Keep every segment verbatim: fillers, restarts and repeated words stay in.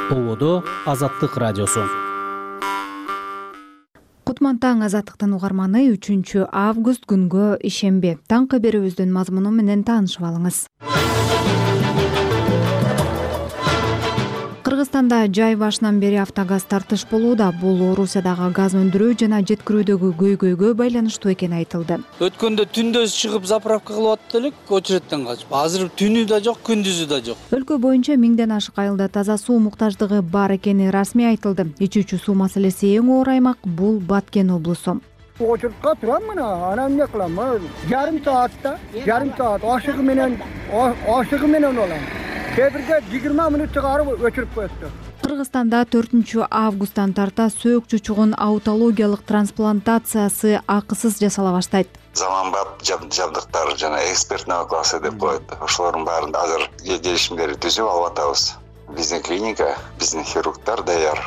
Ободо Азаттык радиосу. Кутман таң Азаттыктын угарманы үчүнчү август күнгө ишемби. Таң кабарыбыздын мазмуну менен таанышып алыңыз. Кыргызстанда жай башынан бери автогаз тартыш болууда. Бул Орусиядагы газ өндүрүү жана жеткирүүдөгү көйгөйгө байланыштуу экени айтылды. Өткөндө түндө чыгып заправка кылып аттык элек, очередтен качып. Азыр түнү да жок, күндүзү да жок. Өлкө боюнча миңден ашык айылда таза суу муктаждыгы бар экени расмий айтылды. Ичүүчү суу маселеси эң оор аймак бул Баткен облусу. Очередке турам мына, анан эмне кылам? Жарым саатта, жарым саат ашыгы менен, ашыгы менен олам. Кебирде жыйырма мүнөт чыгарып өчүрүп коётту. Кыргызстанда төртүнчү августтан тарта сөөк чучугун аутологиялык трансплантациясы акысыз жасала баштайт. Заманбап жабдыктар жана экспертный классы деп коет. Ошолордун баарын азыр келишимдерди түзүп алып атабыз. Биздин клиника, биздин хирургдар даяр.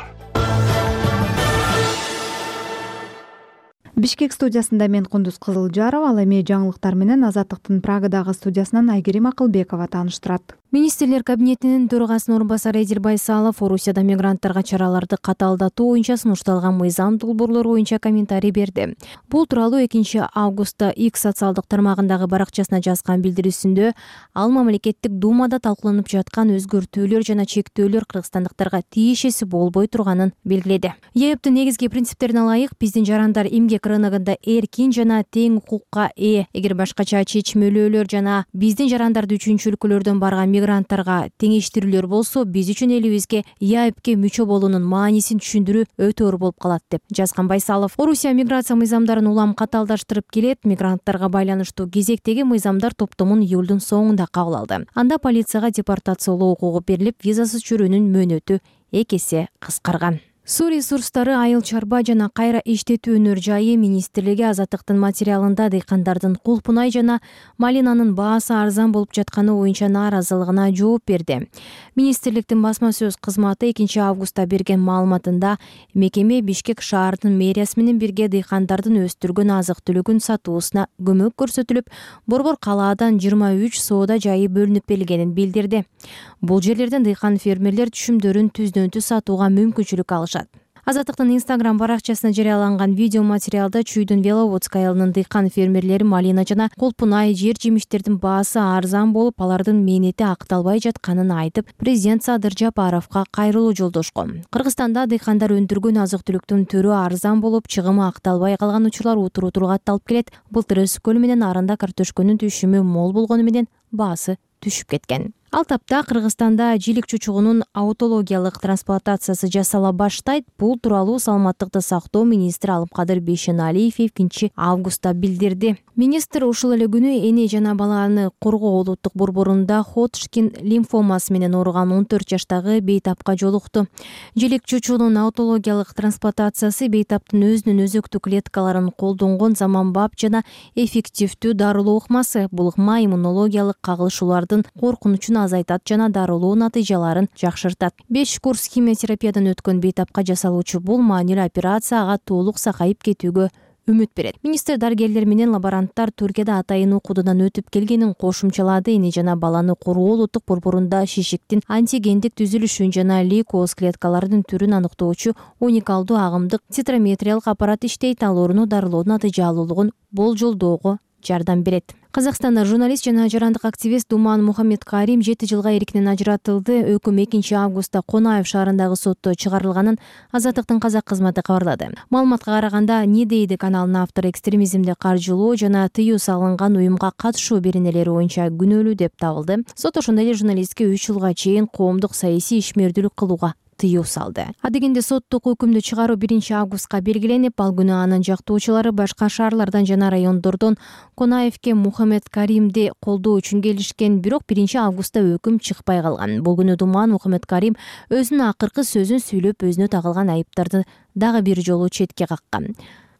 Бишкек студиясында мен Кундуз Кызылжарова, ал эми жаңылыктар менен Азаттыктын Прагадагы студиясынан Айгерим Акылбекова тааныштырат. Министрлер кабинетинин төрагасынын орун басары Эдил Байсалов Орусияда мигранттарга чараларды катаалдатуу боюнча сунушталган мыйзам долбоорлору боюнча комментарий берди. Бул тууралуу экинчи августта X социалдык тармагындагы баракчасына жазган билдирүүсүндө ал мамлекеттик думада талкууланып жаткан өзгөртүүлөр жана чектөөлөр кыргызстандыктарга тиешеси болбой турганын белгиледи. ЕЭБтин негизги принциптерине ылайык биздин жарандар эмгек рыногунда эркин жана тең укукка ээ. Эгер башкача чечмелөөлөр жана биздин жарандарды үчүнчү өлкөлөрдөн барган мигранттарга теңештирүүлөр болсо, биз үчүн элибизге ЕАЭБке мүчө болуунун маанисин түшүндүрүү өтө оор болуп калат деп жазган Байсалов. Орусия миграция мыйзамдарын улам катаалдаштырып келет. Мигранттарга байланыштуу кезектеги мыйзамдар топтомун июлдун соңунда кабыл алды. Анда полицияга депортациялоо укугу берилип, визасыз жүрүүнүн мөөнөтү эки эсе кыскарган. Суу ресурстары, айыл чарба жана кайра иштетүү өнөр жайы министрлиги Азаттыктын материалында дыйкандардын кулпунай жана малинанын баасы арзан болуп жатканы боюнча нааразылыгына жооп берди. Министрликтин басма сөз кызматы экинчи августта берген маалыматында мекеме Бишкек шаарынын мэриясы менен бирге дыйкандардын өстүргөн азык-түлүгүн сатуусуна көмөк көрсөтүлүп, борбор калаадан жыйырма үч соода жайы бөлүнүп берилгенин билдирди. Бул жерлерден дыйкан фермерлер түшүмдөрүн түздөн-түз сатууга мүмкүнчүлүк алышат. Азаттыктын Инстаграм баракчасына жарыяланган видео материалда Чүйдүн Веловодск айылынын дыйкан фермерлери малина жана колпунай жер жемиштердин баасы арзан болуп, алардын мээнети акталбай жатканын айтып, президент Садыр Жапаровго кайрылуу жолдошкон. Кыргызстанда дыйкандар өндүргөн азык-түлүктүн түрү арзан болуп, чыгымы акталбай калган учурлар утуру-утуру катталып келет. Былтыр өскөл менен арында картошкөнүн түшүмү мол болгону менен баасы түшүп кеткен. Ал тапта Кыргызстанда жилик чучугунун аутологиялык трансплантациясы жасала баштайт. Бул тууралуу саламаттыкты сактоо министри Алымкадыр Бейшеналиев экинчи августта билдирди. Министр ушул эле күнү эне жана баланы коргоо улуттук борборунда Ходжкин лимфомасы менен ооруган он төрт жаштагы бейтапка жолукту. Жилик чучугунун аутологиялык трансплантациясы бейтаптын өзүнүн өзөктү клеткаларын колдонгон заманбап жана эффективдүү дарылоо ыкмасы. Бул ыкма иммунологиялык кагылышуулардын коркунучун азайтат жана дарылоо натыйжаларын жакшыртат. беш курс химиотерапиядан өткөн бейтапка жасалуучу бул маанилүү операция ага толук сакайып кетүүгө үмүт берет. Министр дарыгерлер менен лаборанттар Түркияда атайын окуудан өтүп келгенин кошумчалады. Эне жана баланы коргоо улуттук борборунда шишиктин антигендик түзүлүшүн жана лейкоз клеткаларынын түрүн аныктоочу уникалдуу агымдык цитрометриялык аппарат иштейт. Ал ооруну дарылоо натыйжалуулугун болжолдоого жардам берет. Казакстанда журналист жана жарандык активист Думан Мухаммедкарим жети жылга эркинен ажыратылды. Өкүм экинчи августта Конаев шаарындагы сотто чыгарылганын Азаттыктын казак кызматы кабарлады. Маалыматка караганда, Не дейди каналынын автору экстремизмди каржылоо жана тыюу салынган уюмга катышуу беренелери боюнча күнөөлүү деп табылды. Сот ошондой эле журналистке үч жылга чейин коомдук саясий ишмердүүлүк кылууга тыюу салды. Адегенде соттук өкүмдү чыгаруу биринчи августка белгиленип, ал күнү анын жактоочулары башка шаарлардан жана райондордон Конаевке Мухаммедкаримди колдоо үчүн келишкен, бирок биринчи августта өкүм чыкпай калган. Бул күнү Думан Мухаммедкарим өзүнүн акыркы сөзүн сүйлөп, өзүнө тагылган айыптарды дагы бир жолу четке каккан.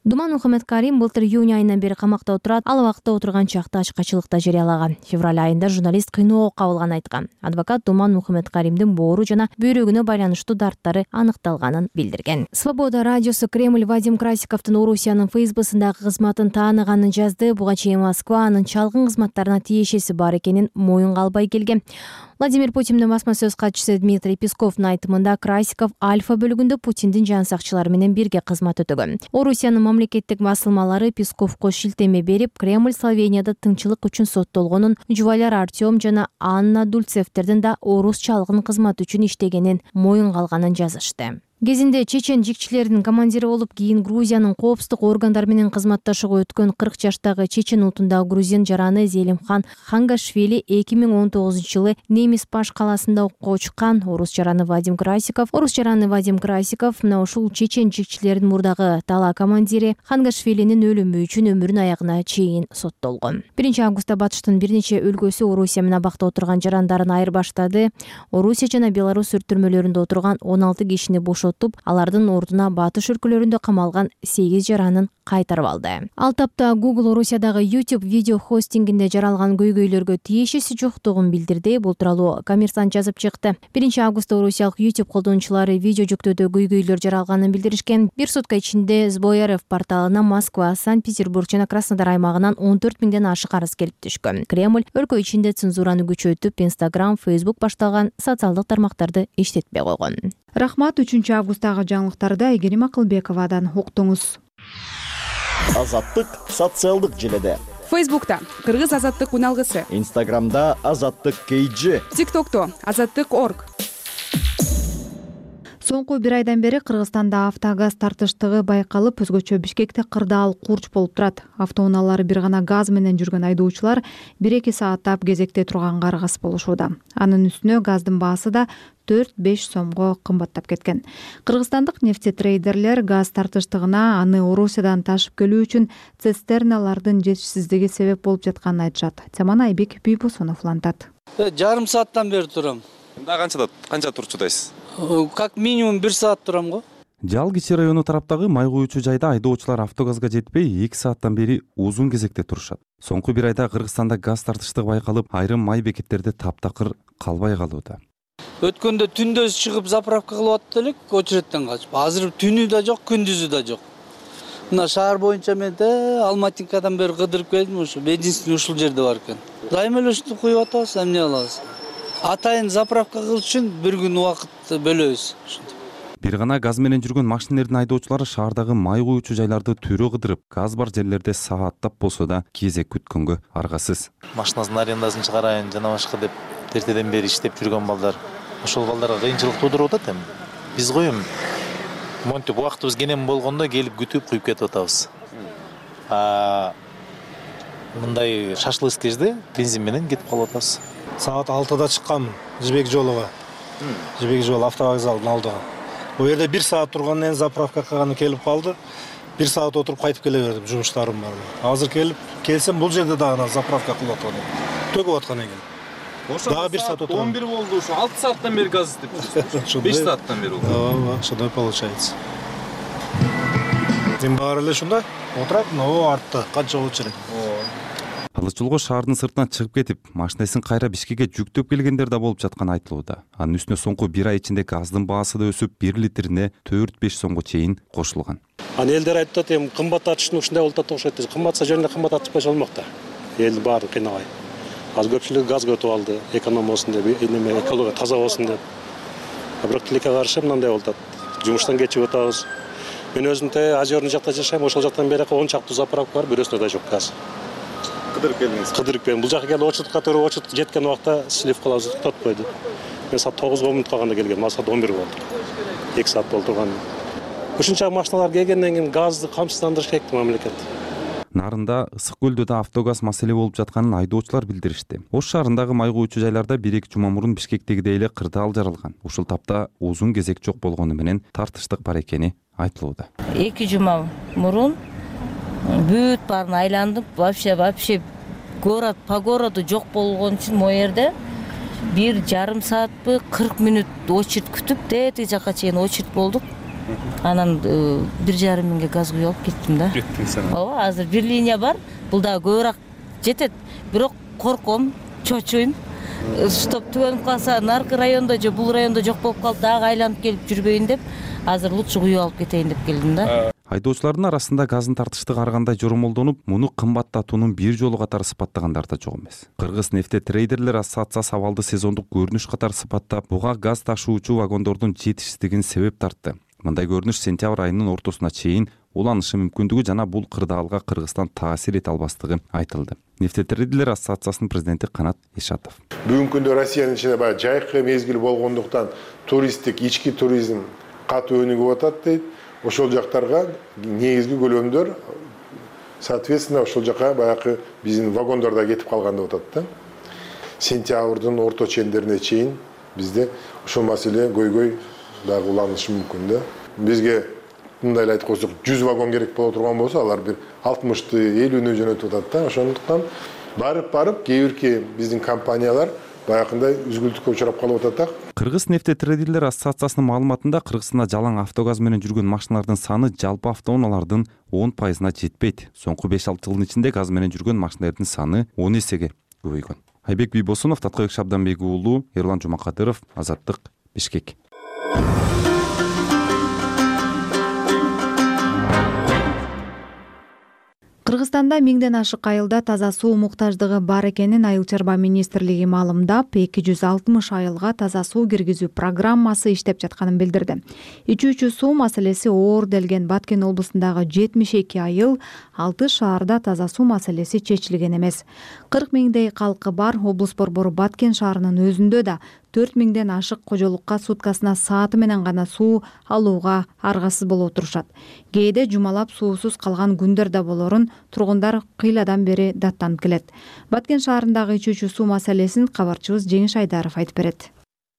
Думан Мухаммедкарим былтыр июнь айынан бери камакта отурат. Ал убакта отурган чакта ачкачылыкта жарыялаган. Февраль айында журналист кыйноого кабылганын айткан. Адвокат Думан Мухаммедкаримдин боору жана бөйрөгүнө байланыштуу дарттары аныкталганын билдирген. Свобода радиосу Кремль Вадим Красиковдун Орусиянын Фейсбуксундагы кызматын тааныганын жазды. Буга чейин Москва анын чалгын кызматтарына тиешеси бар экенин моюнга албай келген. Владимир Путиндин басма сөз катчысы Дмитрий Песковдун айтымында Красиков Альфа бөлүгүндө Путиндин жан сакчылары менен бирге кызмат өтөгөн. Орусиянын мамлекеттик басылмалары Песковго шилтеме берип, Кремль Словенияда тыңчылык үчүн соттолгонун, жубайлар Артем жана Анна Дульцевтердин да орус чалгын кызмат үчүн иштегенин моюнга алганын жазышты. Кезинде чечен жикчилердин командири болуп, кийин Грузиянын коопсуздук органдары менен кызматташууга өткөн кырк жаштагы чечен улутундагы грузин жараны Зелимхан Хангашвили эки миң он тогузунчу жылы Немис Паш калаасында окууга чыккан. Орус жараны Вадим Красиков, Орус жараны Вадим Красиков мына ушул чечен жикчилердин мурдагы тала командири Хангашвилинин өлүмү үчүн өмүрүнүн аягына чейин соттолгон. биринчи августта Батыштын бир нече өлкөсү Орусия менен абакта отурган жарандарын айырбаштады. Орусия жана Беларусь түрмөлөрүндө отурган он алты кишини бошотуп, алардын ордуна Батыш өлкөлөрүндө камалган сегиз жаранын кайтарып алды. Ал тапта Google Орусиядагы YouTube видео хостингинде жаралган көйгөйлөргө тиешеси жоктугун билдирди. Бул тууралуу Коммерсант жазып чыкты. биринчи августта орусиялык YouTube колдонуучулары видео жүктөөдө көйгөйлөр жаралганын билдиришкен. Бир сутка ичинде СБРФ порталына Москва, Санкт-Петербург жана Краснодар аймагынан он төрт миңден ашык арыз келип түшкөн. Кремль өлкө ичинде цензураны күчөтүп, Instagram, Facebook башталган социалдык тармактарды иштетпей койгон. Рахмат. үчүнчү августтагы жаңылыктарды Айгерим Акылбековадан уктуңуз. Азаттык социалдык желеде. Фейсбукта Кыргыз азаттык уналгысы. Инстаграмда Азаттык кейджи. ТикТокто Азаттык орг. Соңку бир айдан бери Кыргызстанда автогаз тартыштыгы байкалып, өзгөчө Бишкекте кырдаал курч болуп турат. Автоунаалар бир гана газ менен жүргөн айдоочулар бир эки сааттап кезекте турганга аргасыз болушууда. Анын үстүнө газдын баасы да төрт беш сомго кымбаттап кеткен. Кыргызстандык нефтетрейдерлер газ тартыштыгына аны Орусиядан ташып келүү үчүн цистерналардын жетишсиздиги себеп болуп жатканын айтышат. Теманы Айбек Бийбосунов улантат. Жарым сааттан бери турам. Да канчада канча турчудайсыз? Как минимум бир саат турам го. Жал Кичи району тараптагы май куючу жайда айдоочулар автогазга жетпей эки сааттан бери узун кезекте турушат. Соңку бир айда Кыргызстанда газ тартыштыгы байкалып, айрым май бекеттерде таптакыр калбай калууда. Өткөндө түндө чыгып заправка кылып атты элек, очередтен качып. Азыр түнү да жок, күндүзү да жок. Мына шаар боюнча мен да Алматинкадан бери кыдырып келдим, ушу бензин ушул жерде бар экен. Дайыма эле ушинтип куюп атабыз, эмне кылабыз? Атайын заправка кылыш үчүн бир күн убакыт бөлөбүз. Бир гана газ менен жүргөн машинелердин айдоочулары шаардагы май куючу жайларды төрө кыдырып, газ бар жерлерде сааттап болсо да кезек күткөнгө аргасыз. Машинасын арендасын чыгарайын, жана башка деп эртеден бери иштеп жүргөн балдар, ошол балдарга кыйынчылык туудуруп атат эми. Биз коем монтип убактыбыз кенен болгондо келип күтүп куюп кетип атабыз. А мындай шашлык кезде бензин менен кетип калып атабыз. Саат алтыда чыкканмын Жибек жолуга. Жибек жол автовокзалдын алдыга. О жерде бир саат тургандан заправка кылганы келип калды. бир саат отуруп кайтып келе бердим, жумуштарым бар. Азыр келип келсем бул жерде дагы заправка кылып аткан. Төгүп аткан экен. Дагы бир саат отурам. он бир болду ушу. алты сааттан бери газ издеп жүрсүз. беш сааттан бери болду. Ооба, ошондой получается. Мен баары эле ушундай отурат, но артта канча очередь. Алычулго шаардын сыртына чыгып кетип, машинасын кайра Бишкекке жүктөп келгендер да болуп жатканы айтылууда. Анын үстүнө соңку бир ай ичинде газдын баасы да өсүп, бир литрине төрт беш сомго чейин кошулган. Аны элдер айтат, эми кымбаттатышын ушундай болуп атат окшойт. Кымбатса жөнүндө кымбаттатышпай болмок да. Элдин баары кыйнабай. Азыр көпчүлүк газга өтүп алды, эконом болсун деп, эме экология таза болсун деп. Бирок тилекке каршы мындай болуп атат. Жумуштан кечип атабыз. Мен өзүм те Азерный жакта жашайм, ошол жактан бери он чакты заправка бар, бирөөсүндө да жок газ. Кыдырып келдиңиз. Кыдырып келдим. Бул жака келип очередке төрөп, очеред жеткен убакта слив кылабыз, токтоп койду. Мен саат тогузга он мүнөт калганда келгем, саат он бир болду. эки саат болду турган. Ушунча машиналар келгенден кийин газды камсыздандырыш керек мамлекет. Нарында ысык көлдө да автогаз маселе болуп жатканын айдоочулар билдиришти. Ош шаарындагы май куючу жайларда бир эки жума мурун Бишкектегидей эле кырдаал жаралган. Ушул тапта узун кезек жок болгону менен тартыштык бар экени айтылууда. эки жума мурун бүт баарын айландып, вообще вообще город по городу жок болгон үчүн могу жерде бир жарым саатпы кырк мүнөт очередь күтүп, тетиги жака чейин очередь болдук. Анан бир жарым миңге газ куюп алып кеттим да. Ооба, азыр бир линия бар. Бул дагы көбүрөөк жетет. Бирок корком, чочуйм. Стоп түгөнүп калса, наркы райондо же бул райондо жок болуп калып, дагы айланып келип жүрбөйүн деп, азыр лучше куюп алып кетейин деп келдим да. Айдоочулардын арасында газдын тартыштыгы ар кандай жоромолдонуп, муну кымбаттатуунун бир жолу катары сыпаттагандар да жок эмес. Кыргыз нефте трейдерлер ассоциациясы абалды сезондук көрүнүш катары сыпаттап, буга газ ташуучу вагондордун жетишсиздигин себеп тартты. Мындай көрүнүш сентябрь айынын ортосуна чейин уланышы мүмкүндүгү жана бул кырдаалга Кыргызстан таасир эте албастыгы айтылды. Нефтетрейдерлер ассоциациясынын президенти Канат Ишатов. Бүгүнкү күндө Россиянын ичинде баягы жайкы мезгил болгондуктан туристтик ички туризм катуу өнүгүп атат дейт. Ошол жактарга негизги көлөмдөр соответственно ошол жака баягы биздин вагондорда кетип калган деп атат да. Сентябрдын орто чендерине чейин бизде ошол маселе көйгөй дагы уланышы мүмкүн да. Бизге мындай эле айтып койсок, жүз вагон керек боло турган болсо, алар бир алтымышты, элүүнү жөнөтүп атат да. Ошондуктан барып-барып кээ бирки биздин компаниялар баягындай үзгүлтүккө учурап калып атат. Кыргыз нефтетрейдерлер ассоциациясынын маалыматында Кыргызстанда жалаң автогаз менен жүргөн машиналардын саны жалпы автоунаалардын он пайызына жетпейт. Соңку беш алты жылдын ичинде газ менен жүргөн машиналардын саны он эсеге көбөйгөн. Айбек Бийбосунов, Таткыбек Шабданбек уулу, Эрлан Жумакадыров, Азаттык, Бишкек. Кыргызстанда миңден ашык айылда таза суу муктаждыгы бар экенин Айыл чарба министрлиги маалымдап, эки жүз алтымыш айылга таза суу киргизүү программасы иштеп жатканын билдирди. Ичүүчү суу маселеси оор делген Баткен облусундагы жетимиш эки айыл, алты шаарда таза суу маселеси чечилген эмес. кырк миңдей калкы бар облус борбору Баткен шаарынын өзүндө да төрт миңден ашык кожолукка суткасына сааты менен гана суу алууга аргасыз болуп турушат. Кээде жумалап суусуз калган күндөр да болорун тургундар кыйладан бери даттанып келет. Баткен шаарындагы ичүүчү суу маселесин кабарчыбыз Жеңиш Айдаров айтып берет.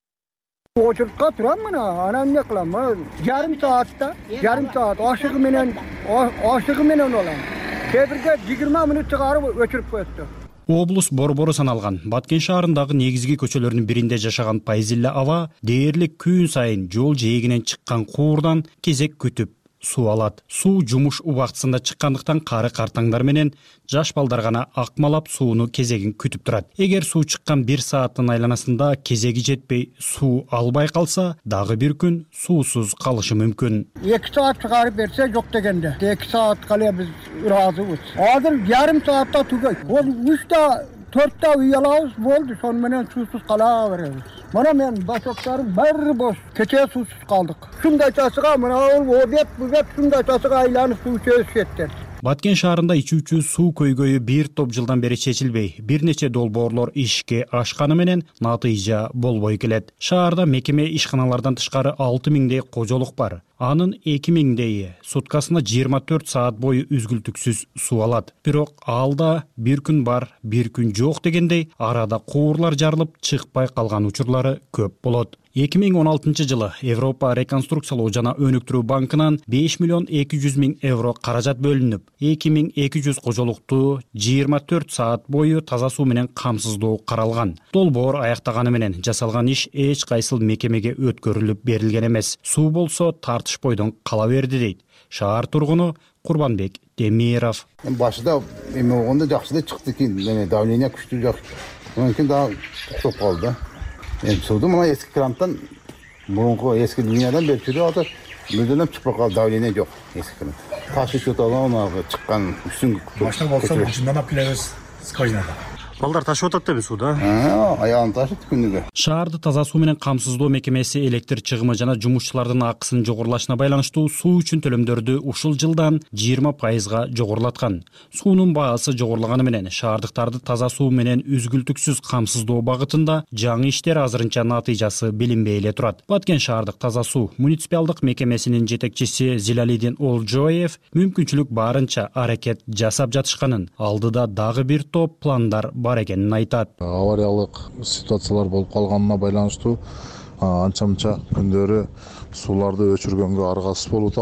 Очуртка турам мына, анан эмне кылам? Жарым саатта, жарым саат ашыгы менен, ашыгы менен алам. Кээ бирде жыйырма мүнөт чыгарып өчүрүп коётту. Облус борбору саналган Баткен шаарындагы негизги көчөлөрдүн биринде жашаган Пайзилла аба дээрлик күн сайын жол жээгинен чыккан куурдан кезек күтүп суу алат. Суу жумуш убактысында чыккандыктан кары картаңдар менен жаш балдар гана акмалап сууну кезегин күтүп турат. Эгер суу чыккан бир сааттын айланасында кезеги жетпей суу албай калса, дагы бир күн суусуз калышы мүмкүн. эки саат чыгарып берсе жок дегенде. эки саатка эле биз ыраазыбыз. Азыр жарым саатта түгөйт. Бул үчтө төрттө үй алабыз, болду, сону менен суусуз кала беребиз. Мына мен башоктарым баары бош. Кечээ суусуз калдык. Шундай часыга мына о бет бу бет шундай часыга айланып суу чөбүп кетти. Баткен шаарында ичүүчү суу көйгөйү бир топ жылдан бери чечилбей, бир нече долбоорлор ишке ашканы менен натыйжа болбой келет. Шаарда мекеме ишканалардан тышкары алты миңдей кожолук бар. Анын эки миңдейи суткасына жыйырма төрт саат бою үзгүлтүксүз суу алат. Бирок алда бир күн бар, бир күн жок дегендей арада куурлар жарылып чыкпай калган учурлары көп болот. эки миң он алтынчы жылы Европа реконструкциялоо жана өнүктүрүү банкынан беш миллион эки жүз миң евро каражат бөлүнүп, эки миң эки жүз кожолукту жыйырма төрт саат бою таза суу менен камсыздоо каралган. Долбоор аяктаганы менен жасалган иш эч кайсыл мекемеге өткөрүлүп берилген эмес. Суу болсо тартышпойдон кала берди дейт шаар тургуну Курбанбек Демиров. Башында эме болгондо жакшы эле чыкты экен, эме давление күчтүү жок. Анан кийин дагы токтоп калды. Эми сууду мына эски кранттан, мурунку эски линиядан берип жүрүп атат. Мүлдөн чыкпай калды, давление жок эски кран. Ташы чоталган чыккан үстүн машина болсо жундан алып келебиз скважинада. Балдар ташып атат да сууда. Аягын ташыт күнүгө. Шаарды таза суу менен камсыздоо мекемеси электр чыгымы жана жумушчулардын акысынын жогорулашына байланыштуу суу үчүн төлөмдөрдү ушул жылдан жыйырма пайызга жогорулаткан. Суунун баасы жогорулаганы менен шаардыктарды таза суу менен үзгүлтүксүз камсыздоо багытында жаңы иштер азырынча натыйжасы билинбей эле турат. Баткен шаардык таза суу муниципалдык мекемесинин жетекчиси Зилалидин Олжоев мүмкүнчүлүк барынча аракет жасап жатышканын, алдыда дагы бир топ пландар бар экенин айтат. Авариялык ситуациялар болуп калганына байланыштуу анча-мынча күндөрү сууларды өчүргөнгө аргасыз болуп атабыз.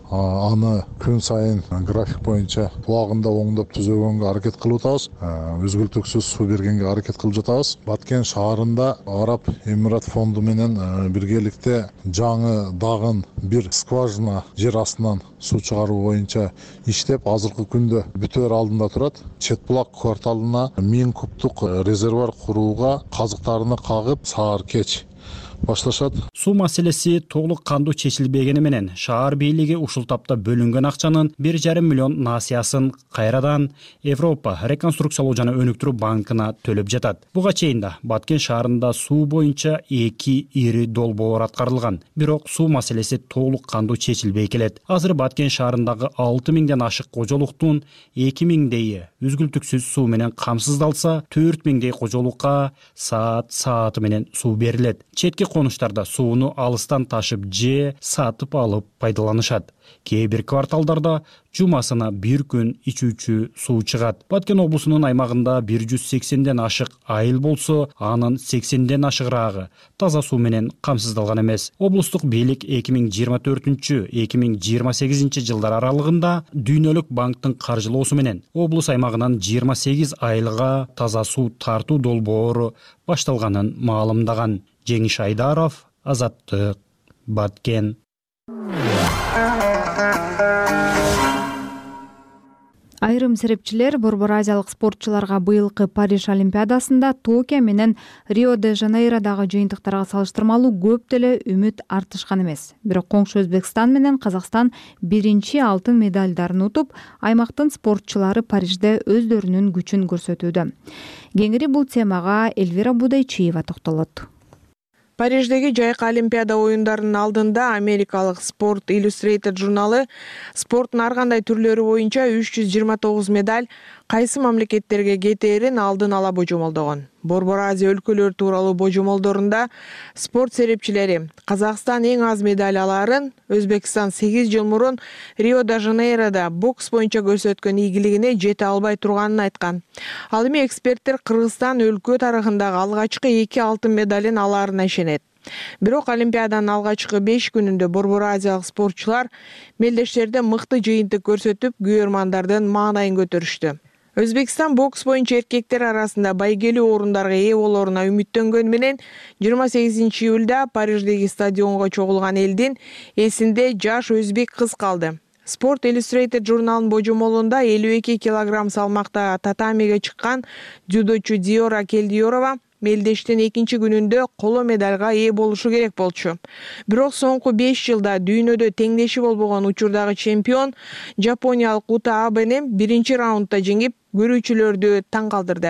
аны күн сайын график боюнча убагында оңдоп түзөгөнгө аракет кылып атабыз. Үзгүлтүксүз суу бергенге аракет кылып жатабыз. Баткен шаарында Араб Эмират фонду менен биргеликте жаңы дагын бир скважина жер астынан суу чыгаруу боюнча иштеп, азыркы күндө бүтөр алдында турат. Четбулак кварталына миң кубтук резервуар курууга казыктарыны кагып, саар кеч башташат. Суу маселеси толук кандуу чечилбегени менен шаар бийлиги ушул тапта бөлүнгөн акчанын бир жарым миллион насыясын кайрадан Европа реконструкциялоо жана өнүктүрүү банкына төлөп жатат. Буга чейин да Баткен шаарында суу боюнча эки ири долбоор аткарылган, бирок суу маселеси толук кандуу чечилбей келет. Азыр Баткен шаарындагы алты миңден ашык кожолуктун эки миңдейи үзгүлтүксүз суу менен камсыздалса, төрт миңдей кожолукка саат сааты менен суу берилет. Четки конуштарда сууну алыстан ташып же сатып алып пайдаланышат. Кээ бир кварталдарда жумасына бир күн ичүүчү суу чыгат. Баткен облусунун аймагында бир жүз сексенден ашык айыл болсо, анын сексенден ашыгыраагы таза суу менен камсыздалган эмес. Облустук бийлик эки миң жыйырма төртүнчү — эки миң жыйырма сегизинчи жылдар аралыгында Дүйнөлүк банктын каржылоосу менен облус аймагынан жыйырма сегиз айылга таза суу тартуу долбоору башталганын маалымдаган. Жеңиш Айдаров, Азаттык, Баткен. Айрым серепчилер Борбор Азиялык спортчуларга быйылкы Париж Олимпиадасында Токио менен Рио-де-Жанейродагы жыйынтыктарга салыштырмалуу көп деле үмүт артышкан эмес. Бирок коңшу Өзбекстан менен Казакстан биринчи алтын медалдарын утуп, аймактын спортчулары Парижде өздөрүнүн күчүн көрсөтүүдө. Кеңири бул темага Эльвира Будайчиева токтолот. Париждеги жайкы Олимпиада оюндарынын алдында америкалык Sport Illustrated журналы спорттун ар кандай түрлөрү боюнча үч жүз жыйырма тогуз медаль кайсы мамлекеттерге кетээрин алдын ала божомолдогон. Борбор Азия өлкөлөрү тууралуу божомолдорунда спорт серепчилери Казакстан эң аз медаль алаарын, Өзбекстан сегиз жыл мурун Рио-де-Жанейрода бокс боюнча көрсөткөн ийгилигине жете албай турганын айткан. Ал эми эксперттер Кыргызстан өлкө тарыхындагы алгачкы эки алтын медалын алаарына ишенет. Бирок Олимпиаданын алгачкы беш күнүндө Борбор Азиялык спортчулар мелдештерде мыкты жыйынтык көрсөтүп, күйөрмандардын маанайын көтөрүштү. Өзбекстан бокс боюнча эркектер арасында байгелүү орундарга ээ болоруна үмүттөнгөн менен жыйырма сегизинчи июлда Париждеги стадионго чогулган элдин эсинде жаш өзбек кыз калды. Sport Illustrated журналынын божомолунда элүү эки килограмм салмакта татамиге чыккан дзюдочу Диора Келдиорова мелдештин экинчи күнүндө коло медальга ээ болушу керек болчу. Бирок соңку беш жылда дүйнөдө теңдеши болбогон учурдагы чемпион жапониялык Ута Абени биринчи раундда жеңип, көрүүчүлөрдү таң калтырды.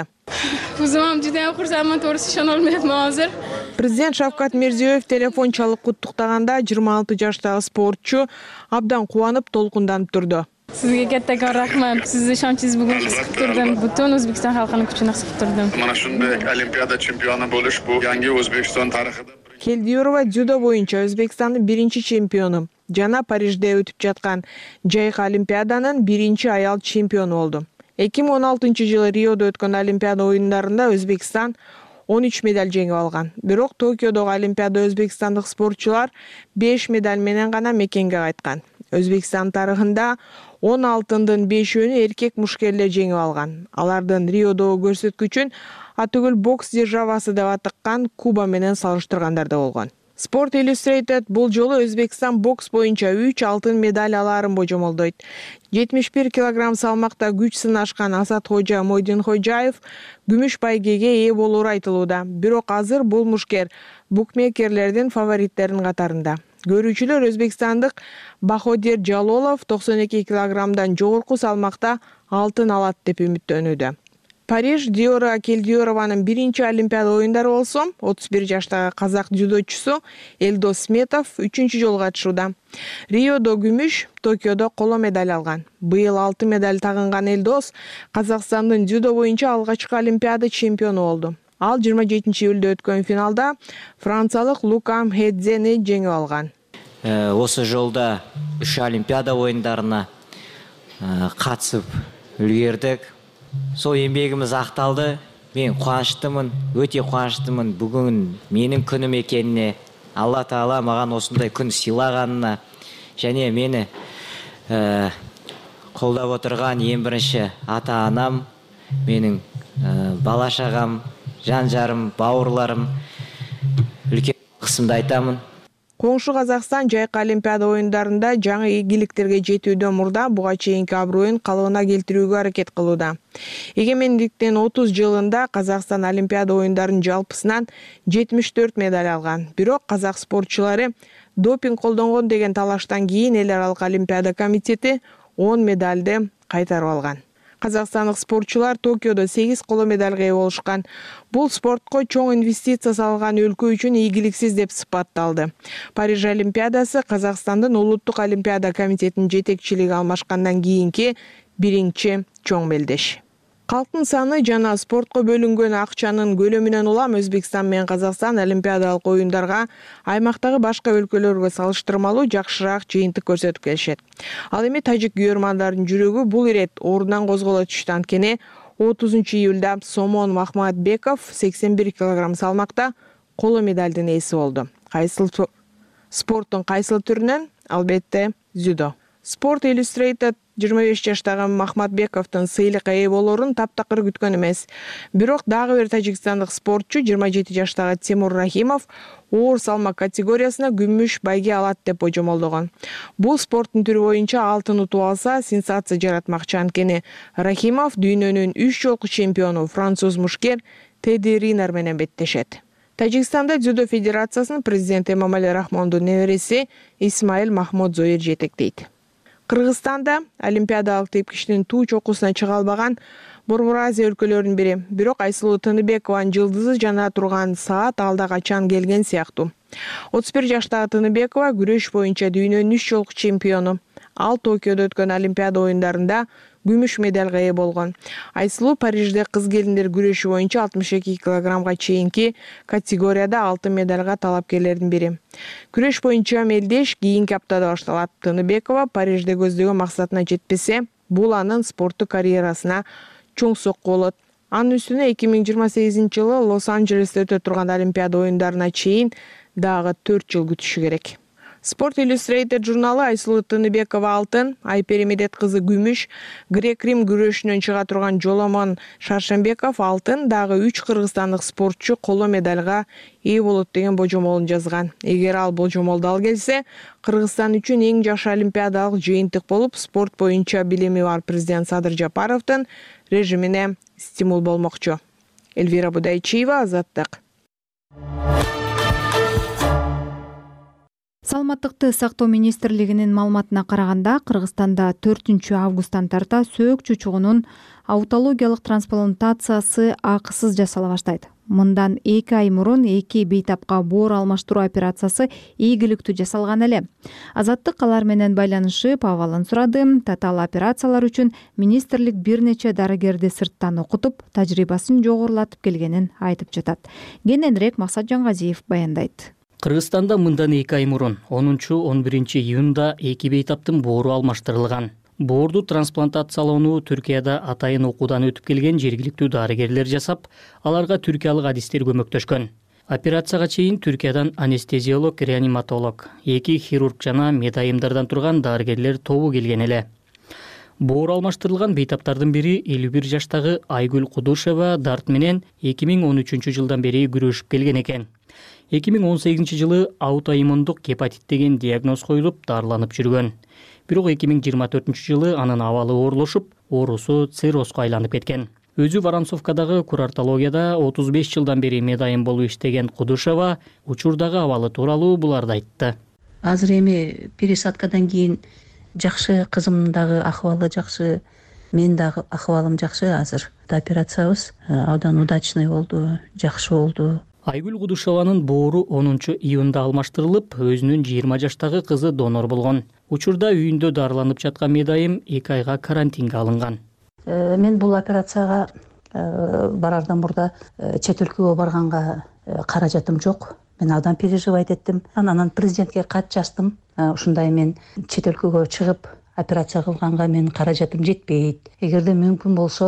Президент Шавкат Мирзиёев телефон чалып куттуктаганда жыйырма алты жаштагы спортчу абдан кубанып, толкунданып турду. Sizga kattakon rahmat. Sizni ishonchingiz bugun his qilib turdim. Butun O'zbekiston xalqining kuchini his qilib turdim. Mana shunday Olimpiada chempioni bo'lish bu yangi O'zbekiston tarixida. Келдиорова дзюдо боюнча Өзбекстандын биринчи чемпиону жана Парижде өтүп жаткан жайкы Олимпиаданын биринчи аял чемпиону болду. эки миң он алтынчы жылы Риодо өткөн Олимпиада оюндарында Өзбекстан он үч медаль жеңип алган. Бирок Токиодогу Олимпиада өзбекстандык спортчулар беш медаль менен гана мекенге кайткан. Өзбекстан тарыхында он алтындын бешөөнү эркек мушкерлер жеңип алган. Алардын Риодогу көрсөткүчүн атүгүл бокс державасы деп атыккан Куба менен салыштыргандар да болгон. Sport Illustrated бул жолу Өзбекстан бокс боюнча үч алтын медаль алаарын божомолдойт. жетимиш бир килограмм салмакта күч сынашкан Асат Хожа Мойдин Хожаев күмүш байгеге ээ болоору айтылууда. Бирок азыр бул мушкер букмекерлердин фавориттеринин катарында. Көрүүчүлөр өзбекстандык Баходир Жалолов токсон эки килограммдан жогорку салмакта алтын алат деп үмүттөнүүдө. Париж Диора Келдиорованын биринчи Олимпиада оюндары болсо, отуз бир жаштагы казак дзюдочусу Элдос Сметов үчүнчү жолу катышууда. Риодо күмүш, Токиодо коло медаль алган. Быйыл алтын медаль тагынган Элдос Казакстандын дзюдо боюнча алгачкы Олимпиада чемпиону болду. Ал жыйырма жетинчи июлда өткөн финалда франциялык Лукам Хедзени жеңип алган. Осы жолда үч Олимпиада оюндарына катышып үлгердик. Сол эмгегimiz акталды. Мен кубанычтымын, өтө кубанычтымын. Бүгүн менин күнүм экенине, Алла Таала мага осундай күн сыйлаганына және мени колдоп отурган эң биринчи ата анам, менин бала шагам, жан жарым, бауырларым, үлкен кысымда айтамын. Коңшу Казакстан жайкы Олимпиада оюндарында жаңы ийгиликтерге жетүүдөн мурда буга чейинки аброюн калыбына келтирүүгө аракет кылууда. Эгемендиктин отуз жылында Казакстан Олимпиада оюндарынын жалпысынан жетимиш төрт медаль алган. Бирок казак спортчулары допинг колдонгон деген талаштан кийин эл аралык Олимпиада комитети он медальды кайтарып алган. Казакстандык спортчулар Токиодо сегиз коло медальга ээ болушкан. Бул спортко чоң инвестиция салган өлкө үчүн ийгиликсиз деп сыпатталды. Париж Олимпиадасы Казакстандын улуттук Олимпиада комитетинин жетекчилиги алмашкандан кийинки биринчи чоң белдеш. Калктын саны жана спортко бөлүнгөн акчанын көлөмүнөн улам Өзбекстан менен Казакстан Олимпиадалык оюндарга аймактагы башка өлкөлөргө салыштырмалуу жакшыраак жыйынтык көрсөтүп келишет. Ал эми тажик күйөрмандардын жүрөгү бул ирет ордунан козголо түштү. Анткени отузунчу июлда Сомон Махматбеков сексен бир килограмм салмакта коло медалдын ээси болду. Кайсыл спорттун кайсыл түрүнөн? Албетте дзюдо. Sport Illustrated жыйырма беш жаштагы Махматбековдун сыйлыкка ээ болорун таптакыр күткөн эмес. Бирок дагы бир тажикстандык спортчу жыйырма жети жаштагы Тимур Рахимов оор салмак категориясына күмүш байге алат деп божомолдогон. Бул спорттун түрү боюнча алтын утуп алса, сенсация жаратмакчы. Анткени Рахимов дүйнөнүн үч жолку чемпиону француз мушкер Теди Ринер менен беттешет. Тажикстанда дзюдо федерациясынын президенти Эмомали Рахмондун небереси Исмаил Махмуд Зоир жетектейт. Кыргызстанда олимпиадалык тепкичтин туу чокусуна чыга албаган Борбор Азия өлкөлөрүнүн бири. Бирок Айсулуу Тыныбекованын жылдызы жана турган саат алда качан келген сыяктуу. отуз бир жаштагы Тыныбекова күрөш боюнча дүйнөнүн үч жолку чемпиону. Ал Токиодо өткөн Олимпиада оюндарында күмүш медалга ээ болгон. Айсулуу Парижде кыз келиндер күрөшү боюнча алтымыш эки килограммга чейинки категорияда алтын медалга талапкерлердин бири. Күрөш боюнча мелдеш кийинки аптада башталат. Тыныбекова Парижде көздөгөн максатына жетпесе, бул анын спорттук карьерасына чоң сокку болот. Анын үстүнө эки миң жыйырма сегизинчи жылы Лос-Анджелесте өтө турган Олимпиада оюндарына чейин дагы төрт жыл күтүшү керек. Sport Illustrated журналы Айсулуу Тыныбекова алтын, Айпери Медет кызы күмүш, грек-рим күрөшүнөн чыга турган Жоломон Шаршембеков алтын, дагы үч кыргызстандык спортчу коло медальга ээ болот деген божомолун жазган. Эгер ал божомолдо келсе, Кыргызстан үчүн эң жакшы олимпиадалык жыйынтык болуп, спорт боюнча билими бар президент Садыр Жапаровдун режимине стимул болмокчу. Эльвира Будайчиева, Азаттык. Саламаттыкты сактоо министрлигинин маалыматына караганда, Кыргызстанда төртүнчү августтан тарта сөөк чучугунун аутологиялык трансплантациясы акысыз жасала баштайт. Мындан эки ай мурун эки бейтапка боор алмаштыруу операциясы ийгиликтүү жасалган эле. Азаттык алар менен байланышып абалын сурады. Татаал операциялар үчүн министрлик бир нече дарыгерди сырттан окутуп, тажрыйбасын жогорулатып келгенин айтып жатат. Кененирээк Максат Жангазиев баяндайт. Кыргызстанда мындан эки ай мурун онунчу он биринчи июнда эки бейтаптын боору алмаштырылган. Боорду трансплантациялоону Түркияда атайын окуудан өтүп келген жергиликтүү дарыгерлер жасап, аларга түркиялык адистер көмөктөшкөн. Операцияга чейин Түркиядан анестезиолог, реаниматолог, эки хирург жана медайымдардан турган дарыгерлер тобу келген эле. Боору алмаштырылган бейтаптардын бири элүү бир жаштагы Айгүл Кудушева дарт менен эки миң он үчүнчү жылдан бери күрөшүп келген экен. эки миң он сегизинчи жылы аутоиммундук гепатит деген диагноз коюлуп, дарыланып жүргөн. Бирок эки миң жыйырма төртүнчү жылы анын абалы оорлошуп, оорусу циррозго айланып кеткен. Өзү Воронцовкадагы курортологияда отуз беш жылдан бери медайым болуп иштеген Кудушева учурдагы абалы тууралуу буларды айтты. Азыр эми пересадкадан кийин жакшы, кызымдын дагы акыбалы жакшы, менин дагы акыбалым жакшы азыр. Операциябыз абдан удачный болду, жакшы болду. Айгүл Кудушеванын боору онунчу июнда алмаштырылып, өзүнүн жыйырма жаштагы кызы донор болгон. Учурда үйүндө дарыланып жаткан медайым эки айга карантинге алынган. Мен бул операцияга барардан мурда чет өлкөгө барганга каражатым жок. Мен абдан переживать эттим. Анан президентке кат жаздым. Ушундай мен чет өлкөгө чыгып операция кылганга менин каражатым жетпейт. Эгерде мүмкүн болсо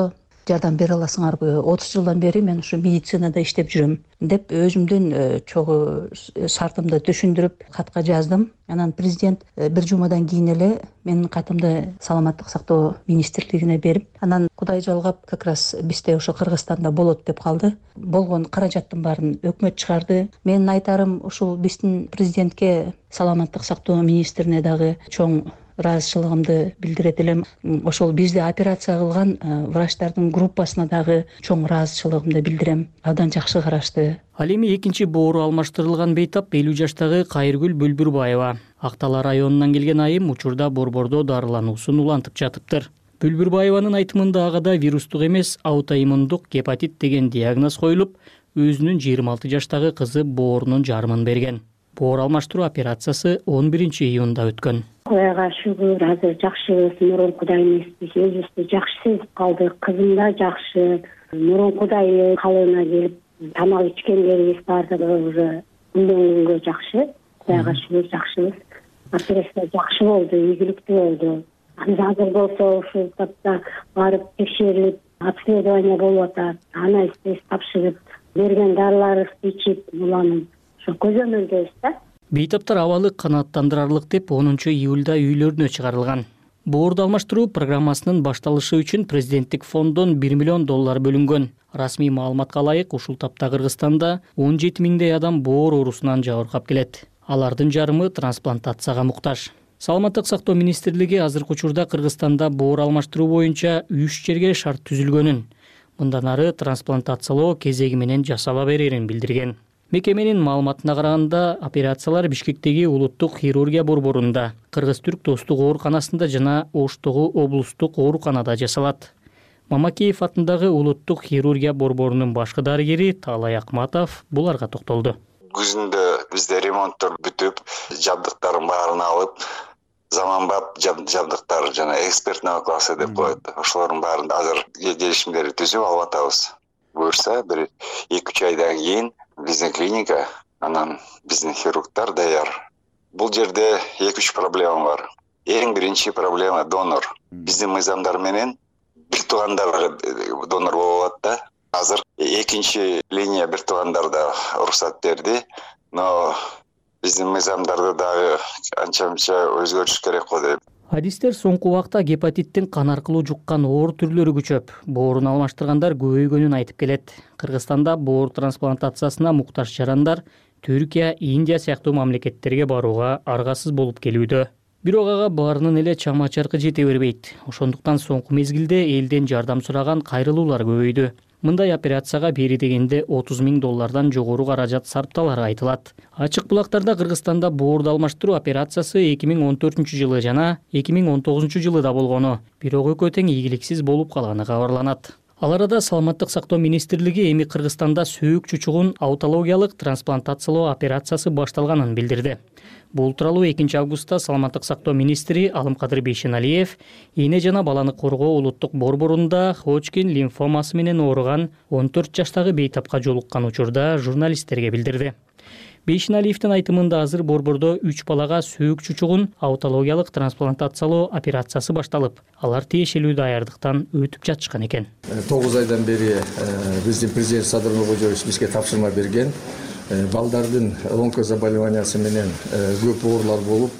жардам бере аласыңарбы? отуз жылдан бери мен ушу медицинада иштеп жүрөм деп өзүмдүн чогуу шартымды түшүндүрүп катка жаздым. Анан президент бир жумадан кийин эле менин катымды саламаттык сактоо министрлигине берип, анан Кудай жалгап как раз бизде ошо Кыргызстанда болот деп калды. Болгон каражаттын баарын өкмөт чыгарды. Менин айтарым ушул биздин президентке, саламаттык сактоо министрине дагы чоң ыраазычылыгымды билдирет элем. Ошол бизде операция кылган врачтардын группасына дагы чоң ыраазычылыгымды билдирем. Абдан жакшы карашты. Ал эми экинчи боору алмаштырылган бейтап элүү жаштагы Кайыргүл Бүлбүрбаева. Актала районунан келген айым учурда борбордо дарылануусун улантып жатыптыр. Бүлбүрбаеванын айтымында ага да вирустук эмес, аутоиммундук гепатит деген диагноз коюлуп, өзүнүн жыйырма алты жаштагы кызы боорунун жарымын берген. Боор алмаштыруу операциясы он биринчи июнда өткөн. Кудайга шүгүр, азыр жакшыбыз, мурункудай эмеспиз, өзүбүздү жакшы сезип калдык. Кызым да жакшы, мурункудай калыбына келип, тамак ичкендерибиз баардыгы уже күндөн күнгө жакшы. Кудайга шүгүр, жакшыбыз. Операция жакшы болду, ийгиликтүү болду. Азыр болсо ушул тапта барып текшерилип, обследование болуп атат. Анализ тапшырып, берген дарыларыбызды ичип, уланып, ошо көзөмөлдөбүз да. Бейтаптар абалы канааттандырарлык деп онунчу июлда үйлөрүнө чыгарылган. Боорду алмаштыруу программасынын башталышы үчүн президенттик фонддон бир миллион доллар бөлүнгөн. Расмий маалыматка ылайык, ушул тапта Кыргызстанда он жети миңдей адам боор оорусунан жабыркап келет. Алардын жарымы трансплантацияга муктаж. Саламаттык сактоо министрлиги азыркы учурда Кыргызстанда боор алмаштыруу боюнча үч жерге шарт түзүлгөнүн, мындан ары трансплантациялоо кезеги менен жасала берерин билдирген. Мекеменин маалыматына караганда, операциялар Бишкектеги улуттук хирургия борборунда, Кыргыз-Түрк достук ооруканасында жана Оштогу облустук ооруканада жасалат. Мамакеев атындагы улуттук хирургия борборунун башкы дарыгери Таалай Акматов буларга токтолду. Күзүндө бизде ремонттор бүтүп, жабдыктардын баарын алып, заманбап жабдыктар жана экспертный классы деп коет. Ошолордун баарын азыр келишимдерди түзүп алып атабыз. Буюрса, бир эки үч айдан кийин биздин клиника, анан биздин хирургдар даяр. Бул жерде эки үч проблема бар. Эң биринчи проблема донор. Биздин мыйзамдар менен бир туугандар донор болуп атат да. Азыр экинчи линия бир туугандарда уруксат берди, но биздин мыйзамдарды дагы анча-мынча өзгөртүш керек го дейм. Адистер соңку убакта гепатиттин кан аркылуу жуккан оор түрлөрү күчөп, боорун алмаштыргандар көбөйгөнүн айтып келет. Кыргызстанда боор трансплантациясына муктаж жарандар Түркия, Индия сыяктуу мамлекеттерге барууга аргасыз болуп келүүдө. Бирок ага баарынын эле чама-чаркы жете бербейт. Ошондуктан соңку мезгилде элден жардам сураган кайрылуулар көбөйдү. Мындай операцияга бери дегенде отуз миң доллардан жогору каражат сарпталары айтылат. Ачык булактарда Кыргызстанда боорду алмаштыруу операциясы эки миң он төртүнчү жылы жана эки миң он тогузунчу жылы да болгону, бирок экөө тең ийгиликсиз болуп калганы кабарланат. Ал арада Саламаттык сактоо министрлиги эми Кыргызстанда сөөк чучугун аутологиялык трансплантациялоо операциясы башталганын билдирди. Бул тууралуу экинчи августта Саламаттык сактоо министри Алымкадыр Бейшеналиев эне жана баланы коргоо улуттук борборунда Ходжкин лимфомасы менен ооруган он төрт жаштагы бейтапка жолуккан учурда журналисттерге билдирди. Бейшеналиевдин айтымында азыр борбордо үч балага сөөк чучугун аутологиялык трансплантациялоо операциясы башталып, алар тиешелүү даярдыктан өтүп жатышкан экен. тогуз айдан бери биздин президент Садыр Нуркожоевич бизге тапшырма берген. Балдардын онкозаболеваниясы менен көп оорулар болуп,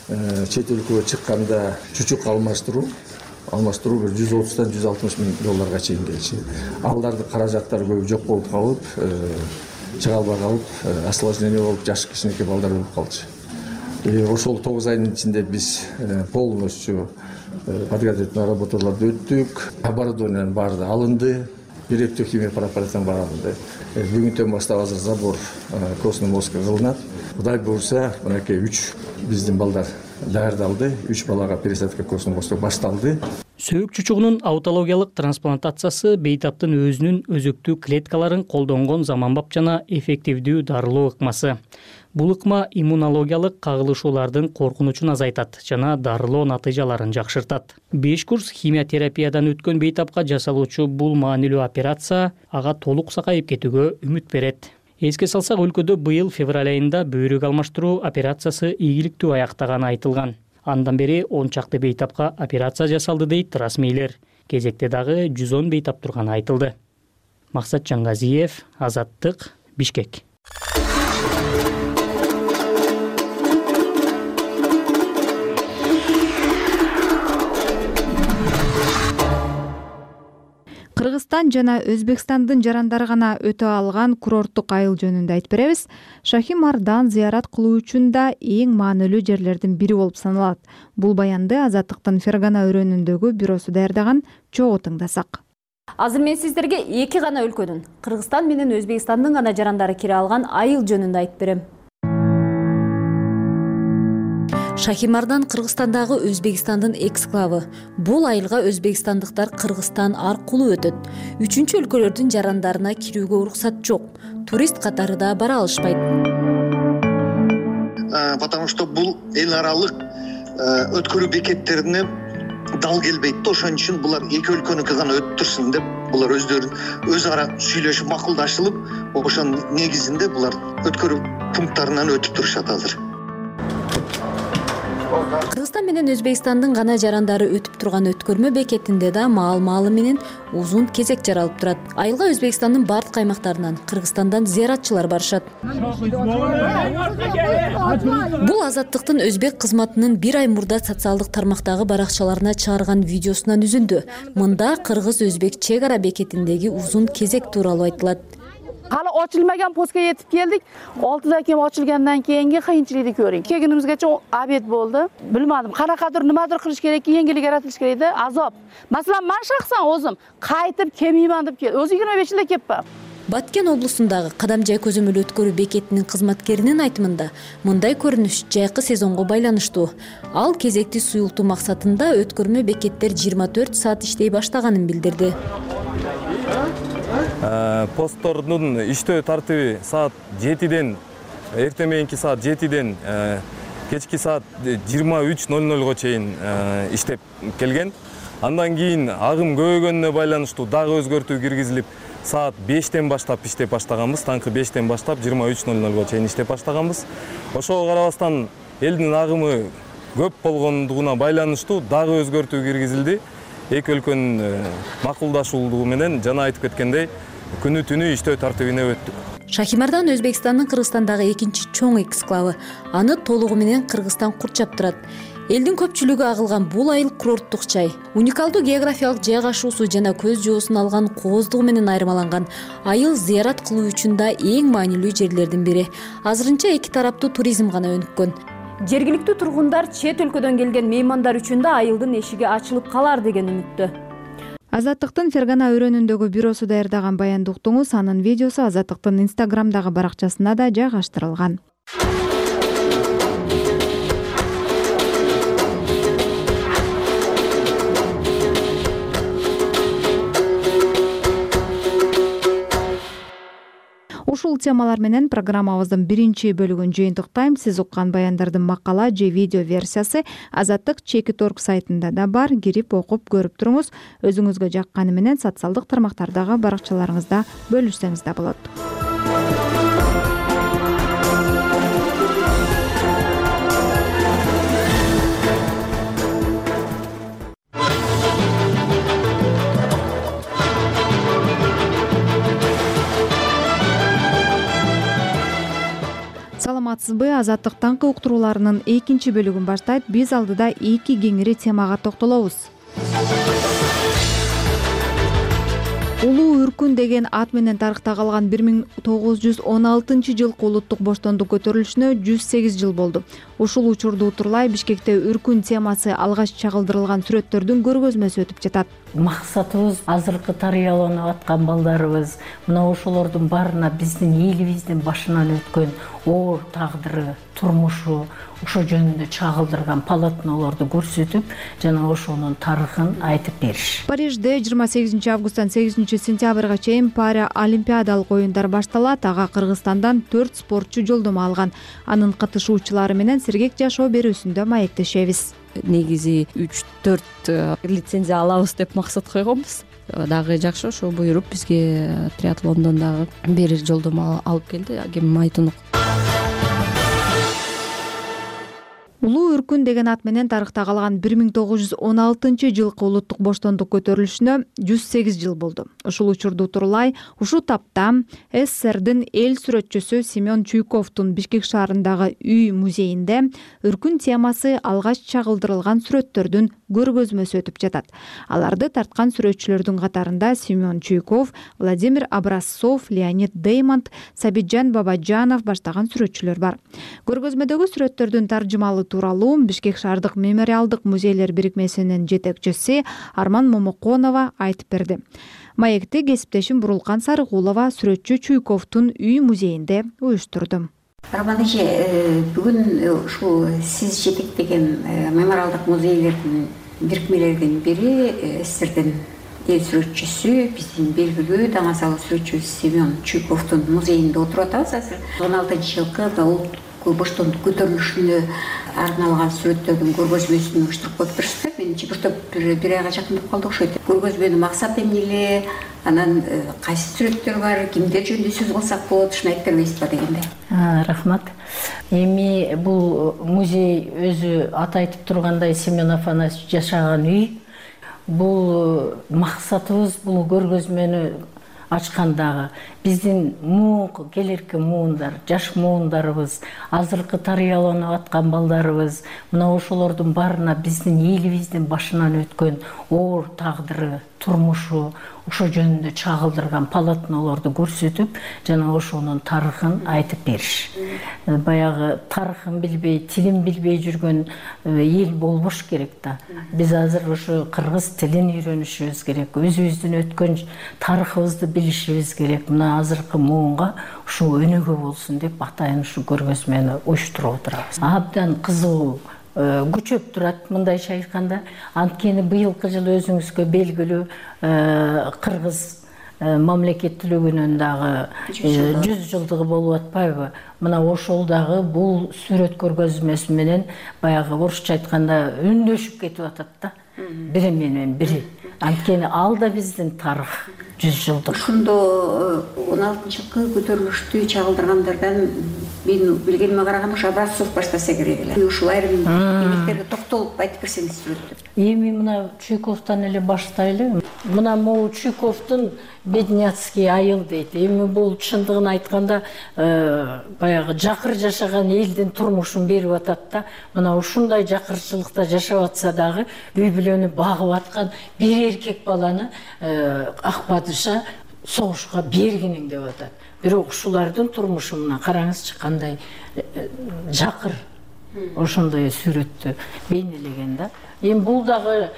чет өлкөгө чыкканда чучук алмаштыруу, алмаштыруу бир жүз отуздан жүз алтымыш миң долларга чейин келчү. Алдардын каражаттары көп жок болуп калып, чыга албай калып, осложнение болуп, жаш кичинекей балдар өлүп калчу. Ошол тогуз айдын ичинде биз полностью подготовительный работаларды өттүк, оборудованиянын баары алынды. Биректүү химия препараттан баары алынды. Бүгүнтөн баштап азыр забор костный мозгко кылынат. Кудай буюрса, мынакей үч биздин балдар даярдалды. үч балага пересадка костный мозгко башталды. Сөөк чучугунун аутологиялык трансплантациясы бейтаптын өзүнүн өзөктүү клеткаларын колдонгон заманбап жана эффективдүү дарылоо ыкмасы. Бул ыкма иммунологиялык кагылышуулардын коркунучун азайтат жана дарылоо натыйжаларын жакшыртат. беш курс химиотерапиядан өткөн бейтапка жасалуучу бул маанилүү операция ага толук сакайып кетүүгө үмүт берет. Эске салсак, өлкөдө быйыл февраль айында бөйрөк алмаштыруу операциясы ийгиликтүү аяктаганы айтылган. Андан бери он чакты бейтапка операция жасалды дейт расмийлер. кезекте дагы жүз он бейтап турганы айтылды. Максат Жангазиев, Азаттык, Бишкек. Кыргызстан жана Өзбекстандын жарандары гана өтө алган курорттук айыл жөнүндө айтып беребиз. Шахим Ардан зыярат кылуу үчүн да эң маанилүү жерлердин бири болуп саналат. Бул баянды Азаттыктын Фергана өрөөнүндөгү бюросу даярдаган. Чогуу тыңдасак. Азыр мен сиздерге эки гана өлкөнүн, Кыргызстан менен Өзбекстандын гана жарандары кире алган айыл жөнүндө айтып берем. Шахимардан Кыргызстандагы Өзбекстандын эксклавы. Бул айылга өзбекстандыктар Кыргызстан аркылуу өтөт. Үчүнчү өлкөлөрдүн жарандарына кирүүгө уруксат жок. Турист катары да бара алышпайт. Потому что бул эл аралык өткөрүү бекеттерине дал келбейт. Ошон үчүн булар эки өлкөнүкү гана өтүп турсун деп, булар өздөрү өз ара сүйлөшүп, макулдашылып, ошонун негизинде булар өткөрүү пункттарынан өтүп турушат азыр. Кыргызстан менен Өзбекстандын гана жарандары өтүп турган өткөрмө бекетинде да маал-маалы менен узун кезек жаралып турат. Айылга Өзбекстандын бардык аймактарынан, Кыргызстандан зыяратчылар барышат. Бул Азаттыктын өзбек кызматынын бир ай мурда социалдык тармактагы баракчаларына чыгарган видеосунан үзүндү. Мында кыргыз-өзбек чек ара бекетиндеги узун кезек тууралуу айтылат. Hali ochilmagan postga yetib keldik. oltidan keyin ochilgandan keyingi qiyinchilikni ko'ring. Kelgunimizgacha obed bo'ldi. Bilmadim, qanaqadir nimadir qilish kerakki, yengillik yaratilish kerak edi, azob. Masalan, men shaxsan o'zim qaytib kelmayman deb keldim. O'zi yigirma besh yilda kelibman. Баткен облусундагы Кадамжай көзөмөл өткөрүү бекетинин кызматкеринин айтымында, мындай көрүнүш жайкы сезонго байланыштуу. Ал кезекти суюлтуу максатында өткөрмө бекеттер жыйырма төрт саат иштей баштаганын билдирди. Посттордун иштөө тартиби саат жетиден, эртең мененки саат жетиден кечки саат жыйырма үч ноль нольго чейин иштеп келген. Андан кийин агым көбөйгөнүнө байланыштуу дагы өзгөртүү киргизилип, саат бештен баштап иштеп баштаганбыз. Таңкы бештен баштап жыйырма үч ноль нольго чейин иштеп баштаганбыз. Ошого карабастан элдин агымы көп болгондугуна байланыштуу дагы өзгөртүү киргизилди. Эки өлкөнүн макулдашуулугу менен жана айтып кеткендей, күнү түнү иштөө тартибине өттүк. Шахимардан Өзбекстандын Кыргызстандагы экинчи чоң эксклавы. Аны толугу менен Кыргызстан курчап турат. Элдин көпчүлүгү агылган бул айыл курорттук жай. Уникалдуу географиялык жайгашуусу жана көз жоосун алган кооздугу менен айырмаланган. Айыл зыярат кылуу үчүн да эң маанилүү жерлердин бири. Азырынча эки тараптуу туризм гана өнүккөн. Жергиликтүү тургундар чет өлкөдөн келген меймандар үчүн да айылдын эшиги ачылып калар деген үмүттө. Азаттыктын Фергана өрөөнүндөгү бюросу даярдаган баянды уктуңуз. Анын видеосу Азаттыктын Инстаграмдагы баракчасына да жайгаштырылган. Ушул темалар менен программабыздын биринчи бөлүгүн жыйынтыктайм. Сиз уккан баяндардын макала же видео версиясы Азаттык чеки точка орг сайтында да бар. Кирип окуп көрүп туруңуз. Өзүңүзгө жакканы менен социалдык тармактардагы баракчаларыңызда бөлүшсөңүз да болот. Саламатсызбы? Азаттык таңкы уктурууларынын экинчи бөлүгүн баштайт. Биз алдыда эки кеңири темага токтолобуз. Улуу Үркүн деген ат менен тарыхта калган бир миң тогуз жүз он алтынчы жылкы улуттук боштондук көтөрүлүшүнө жүз сегиз жыл болду. Ушул учурду утурлай Бишкекте Үркүн темасы алгач чагылдырылган сүрөттөрдүн көргөзмөсү өтүп жатат. Максатыбыз азыркы тарыяланып аткан балдарыбыз мына ошолордун баарына биздин элибиздин башынан өткөн оор тагдыры, турмушу ошо жөнүндө чагылдырган полотнолорду көрсөтүп, жана ошонун тарыхын айтып бериш. Парижде жыйырма сегизинчи августтан сегизинчи сентябрга чейин Пари олимпиадалык оюндар башталат. Ага Кыргызстандан төрт спортчу жолдомо алган. Анын катышуучулары менен сергек жашоо берүүсүндө маектешебиз. Негизи үч төрт лицензия алабыз деп максат койгонбуз. Дагы жакшы ошо буйруп бизге триатлондон дагы бир жолдомо алып келди. Агем Майтунук. Улуу Үркүн деген ат менен тарыхта калган бир миң тогуз жүз он алтынчы жылкы улуттук боштондук көтөрүлүшүнө жүз сегиз жыл болду. Ушул учурда утурлай ушул тапта СССРдин эл сүрөтчүсү Семен Чуйковдун Бишкек шаарындагы үй музейинде Үркүн темасы алгач чагылдырылган сүрөттөрдүн көргөзмөсү өтүп жатат. Аларды тарткан сүрөтчүлөрдүн катарында Семен Чуйков, Владимир Образцов, Леонид Деймонт, Сабитжан Бабаджанов баштаган сүрөтчүлөр бар. Көргөзмөдөгү сүрөттөрдүн таржымалы тууралуу Бишкек шаардык мемориалдык музейлер бирикмесинин жетекчиси Арман Момоконова айтып берди. Маекти кесиптешим Бурулкан Сарыгулова сүрөтчү Чуйковдун үй музейинде уюштурду. Арман эже, бүгүн ушул сиз жетектеген мемориалдык музейлердин бирикмелердин бири СССРдин эл сүрөтчүсү, биздин белгилүү даңазалуу сүрөтчүбүз Семен Чуйковдун музейинде отуруп атабыз. Азыр он алтынчы жылкы улуттук боштондук көтөрүлүшүнө арналган сүрөттөрдүн көргөзмөсүн уюштуруп коюптурсуздар. Менимче бир топ бир айга жакын болуп калды окшойт. Көргөзмөнүн максаты эмне эле, анан кайсы сүрөттөр бар, кимдер жөнүндө сөз кылсак болот, ушуну айтып бербейсизби дегенде. Рахмат. Эми бул музей өзү аты айтып тургандай Семен Афанасьевич жашаган үй. Бул максатыбыз бул көргөзмөнү ачкандагы биздин муун келерки муундар, жаш муундарыбыз, азыркы тарыяланып аткан балдарыбыз, мына ошолордун баарына биздин элибиздин башынан өткөн оор тагдыры, турмушу, ошо жөнүндө чагылдырган полотнолорду көрсөтүп, жана ошонун тарыхын айтып бериш. Баягы тарыхын билбей, тилин билбей жүргөн эл болбош керек да. Биз азыр ошо кыргыз тилин үйрөнүшүбүз керек, өзүбүздүн өткөн тарыхыбызды билишибиз керек. Мына азыркы муунга ушул өнүгүү болсун деп атайын ушу көргөзмөнү уюштуруп отурабыз. Абдан кызыгуу күчөп турат мындайча айтканда. Анткени быйылкы жыл өзүңүзгө белгилүү кыргыз мамлекеттүүлүгүнүн дагы жүз жылдыгы болуп атпайбы? Мына ошол дагы бул сүрөт көргөзмөсү менен баягы орусча айтканда үндөшүп кетип атат да. Бири менен бири. Анткени ал да биздин тарых жүз жылдык. Ошондо он алтынчы жылкы көтөрүлүштү чагылдыргандардан мен билгениме караганда ушу Образцов баштаса керек эле. Ушул айрым эмнектерге токтолуп айтып берсеңиз сүрөттү. Эми мына Чуйковдон эле баштайлы. Мына могу Чуйковдун Бедняцкий айыл дейт. Эми бул чындыгын айтканда баягы жакыр жашаган элдин турмушун берип атат да. Мына ушундай жакырчылыкта жашап атса дагы үй бүлөнү багып аткан бир эркек баланы ак падыша согушка бергинин деп атат. Бирок ушулардын турмушу мына караңызчы кандай жакыр. Ошондой сүрөттү бейнелеген да. Эми бул дагы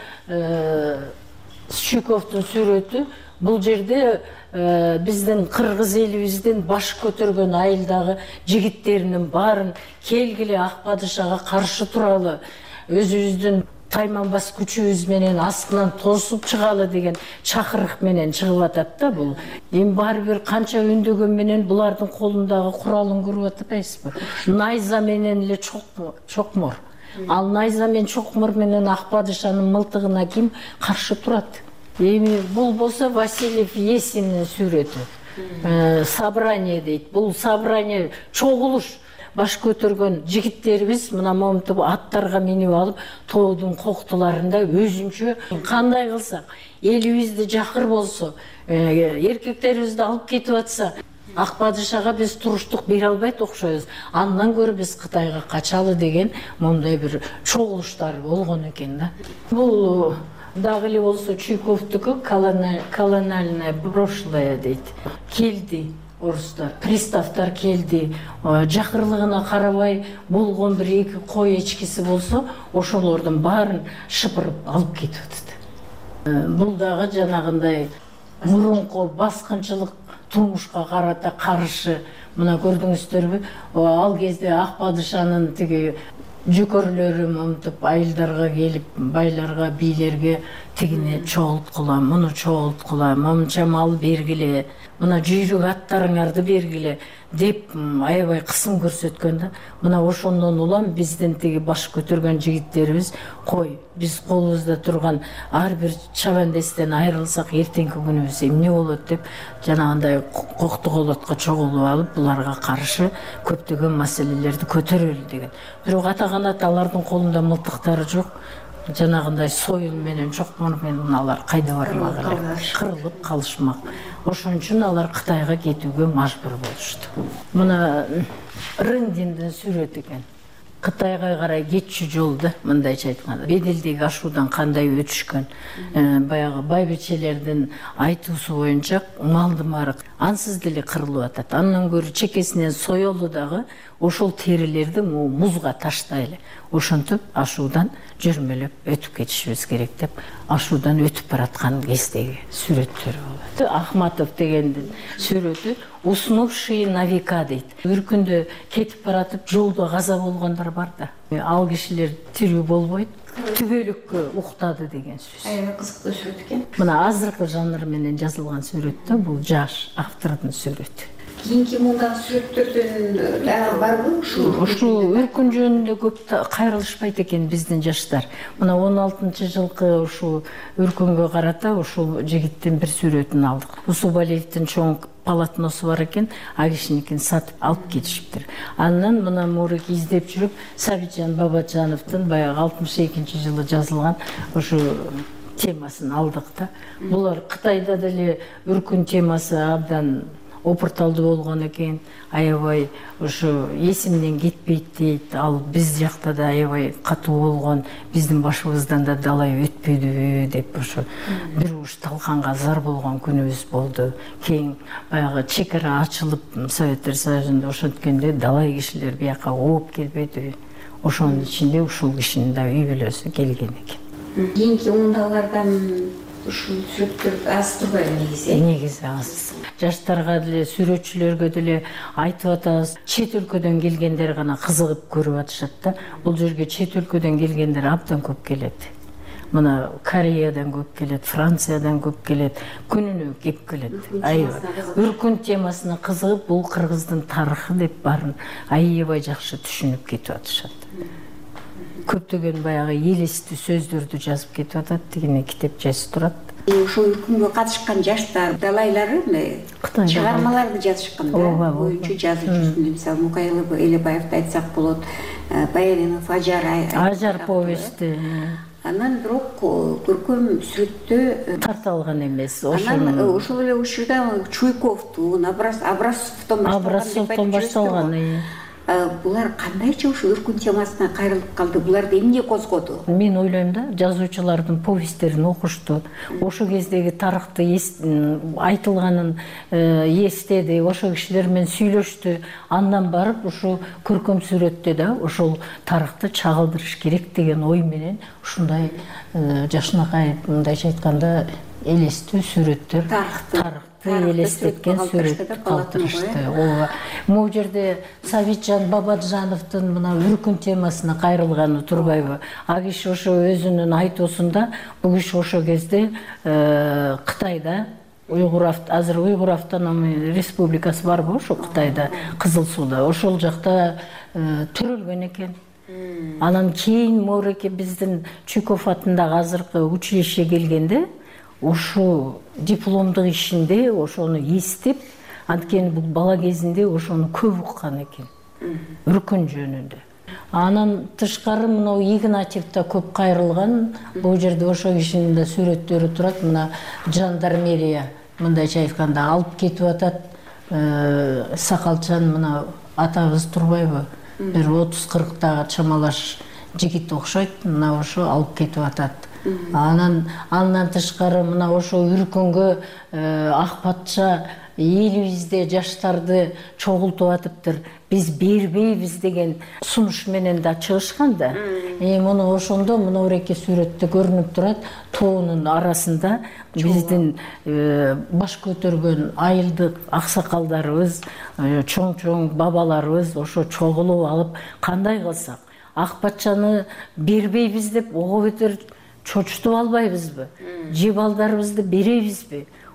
Чуйковдун сүрөтү. Бул жерде биздин кыргыз элибиздин баш көтөргөн айылдагы жигиттеринин баарын келгиле ак падышага каршы туралы, өзүбүздүн тайманбас күчүбүз менен астынан тосуп чыгалы деген чакырык менен чыгып атат да бул. Эми баары бир канча үндөгөн менен булардын колундагы куралын көрүп атпайсызбы? Найза менен эле чокмор. Ал найза менен чокмор менен ак падышанын мылтыгына ким каршы турат? Эми бул болсо Васильев Есинин сүрөтү. Собрание дейт. Бул собрание чогулуш. Баш көтөргөн жигиттерибиз мына момтуп аттарга минип алып, тоодун коктуларында өзүнчө кандай кылсак, элибизди жакыр болсо, эркектерибизди алып кетип атса, ак падышага биз туруштук бере албайт окшойбуз. Андан көрө биз Кытайга качалы деген момундай бир чогулуштар болгон экен да. Бул дагы эле болсо Чуйковдуку колониальное прошлое дейт. Келди орустар, приставтар келди, жакырлыгына карабай болгон бир эки кой эчкиси болсо, ошолордун баарын шыпырып алып кетип атат. Бул дагы жанагындай мурунку баскынчылык турмушка карата каршы. Мына көрдүңүздөрбү? Ал кезде ак падышанын тиги жүкөрлөрү момтуп айылдарга келип, байларга, бийлерге тигине чогулткула, муну чогулткула, момунча мал бергиле, мына жүйрүк аттарыңарды бергиле деп аябай кысым көрсөткөн да. Мына ошондон улам биздин тиги баш көтөргөн жигиттерибиз кой, биз колубузда турган ар бир чабандестен айрылсак эртеңки күнүбүз эмне болот деп жанагындай коктуголотко чогулуп алып буларга каршы көптөгөн маселелерди көтөрөлү деген. Бирок ата канат алардын колунда мылтыктары жок. Жанагындай союл менен чокмон менен алар кайда бармак эле, кырылып калышмак. Ошон үчүн алар Кытайга кетүүгө мажбур болушту. Мына Рындиндин сүрөтү экен. Кытайга карай кетчү жолду, мындайча айтканда, беделдеги ашуудан кандай өтүшкөн. Баягы байбичелердин айтуусу боюнча малдын баары ансыз деле кырылып атат. Андан көрү чекесинен соёлу дагы ошол терилерди музга таштайлы. Ошентип ашуудан жүрмөлөп өтүп кетишибиз керек деп ашуудан өтүп бараткан кездеги сүрөттөр болот. Ахматов дегендин сүрөтү уснувшие на века дейт. Бир күндө кетип баратып жолдо каза болгондор бар да. Ал кишилер тирүү болбойт, түбөлүккө уктады деген сөз. Аябай кызыктуу сүрөт экен. Мына азыркы жанр менен жазылган сүрөттө бул жаш автордун сүрөтү. Кийинки мундагы сүрөттөрдүн дагы барбы ушул? Ушул өркүн жөнүндө көп кайрылышпайт экен биздин жаштар. Мына он алтынчы жылкы ушул өркүнгө карата ушул жигиттин бир сүрөтүн алдык. Усубалиевдин чоң полотносу бар экен, а кишиникин сатып алып кетишиптир. Андан мына мурики издеп жүрүп Сабитжан Бабаджановдун баягы алтымыш экинчи жылы жазылган ушу темасын алдык да. Булар Кытайда деле өркүн темасы абдан опурталдуу болгон экен, аябай ушу эсимден кетпейт дейт. Ал биз жакта да аябай катуу болгон, биздин башыбыздан да далай өтпөдүбү деп ушу бир уш талканга зар болгон күнүбүз болду. Кийин баягы чекара ачылып Советтер Союзунда ошенткенде далай кишилер бияка ооп келбедиби? Ошонун ичинде ушул кишинин да үй бүлөсү келген экен. Кийинки мундагылардан ушул сүрөттөр аз турбайбы негизи? Негизи аз. Жаштарга деле, сүрөтчүлөргө деле айтып атабыз, чет өлкөдөн келгендер гана кызыгып көрүп атышат да. Бул жерге чет өлкөдөн келгендер абдан көп келет. Мына Кореядан көп келет, Франциядан көп келет, күнүнө кеп келет. Аябай өркүн темасына кызыгып, бул кыргыздын тарыхы деп барын аябай жакшы түшүнүп кетип атышат. Көптөгөн баягы элестүү сөздөрдү жазып кетип атат, дегене китеп жазып турат. Ошол өркүнгө катышкан жаштар, далайлары чыгармаларды жазышкан да. Боюнчу жазуучусун, мисалы Мукаил Элебаевди айтсак болот, Баянинов Ажар Ажар повести. Анан бирок көркөм сүрөттө тарта алган эмес. Анан ошол эле учурда Чуйковдун, Абрасовдон башталган. Булар кандайча ушу өркүн темасына кайрылып калды? Буларды эмне козгоду? Мен ойлойм да, жазуучулардын повесттерин окушту. Ошол кездеги тарыхты айтылганын эстеди, ошол кишилер менен сүйлөштү. Андан барып ушу көркөм сүрөттө да ошол тарыхты чагылдырыш керек деген ой менен ушундай жашынакай, мындайча айтканда, элестүү сүрөттөр, тарыхты элестеткен сүрөт калтырышты. Ооба. Могу жерде Сабитжан Бабаджановдун мына өркүн темасына кайрылганы турбайбы? А киши ошо өзүнүн айтуусунда бул киши ошол кезде Кытайда Уйгур азыр Уйгур автономий республикасы барбы ошо Кытайда, Кызыл Сууда, ошол жакта төрөлгөн экен. Анан кийин мореке биздин Чуйков атындагы азыркы училище келгенде ошо дипломдук ишинде ошону эстеп, анткени бул бала кезинде ошону көп уккан экен, өркүн жөнүндө. Анан тышкары мына Игнатьев да көп кайрылган. Бул жерде ошо кишинин да сүрөттөрү турат. Мына жандармерия, мындайча айтканда, алып кетип атат. Сакалчан мына атабыз турбайбы? Бир отуз кырктагы чамалаш жигит окшойт. Мына ошо алып кетип атат. Анан андан тышкары мына ошо өркүнгө ак патша элибизде жаштарды чогултуп атыптыр. Биз бербейбиз деген сунуш менен да чыгышкан да. Муну ошондо мына ореке сүрөттө көрүнүп турат. Тоонун арасында биздин баш көтөргөн айылдык аксакалдарыбыз, чоң-чоң бабаларыбыз ошо чогулуп алып, кандай кылсак ак патчаны бербейбиз деп ого бетер чочутуп албайбызбы? Же балдарыбызды беребизби?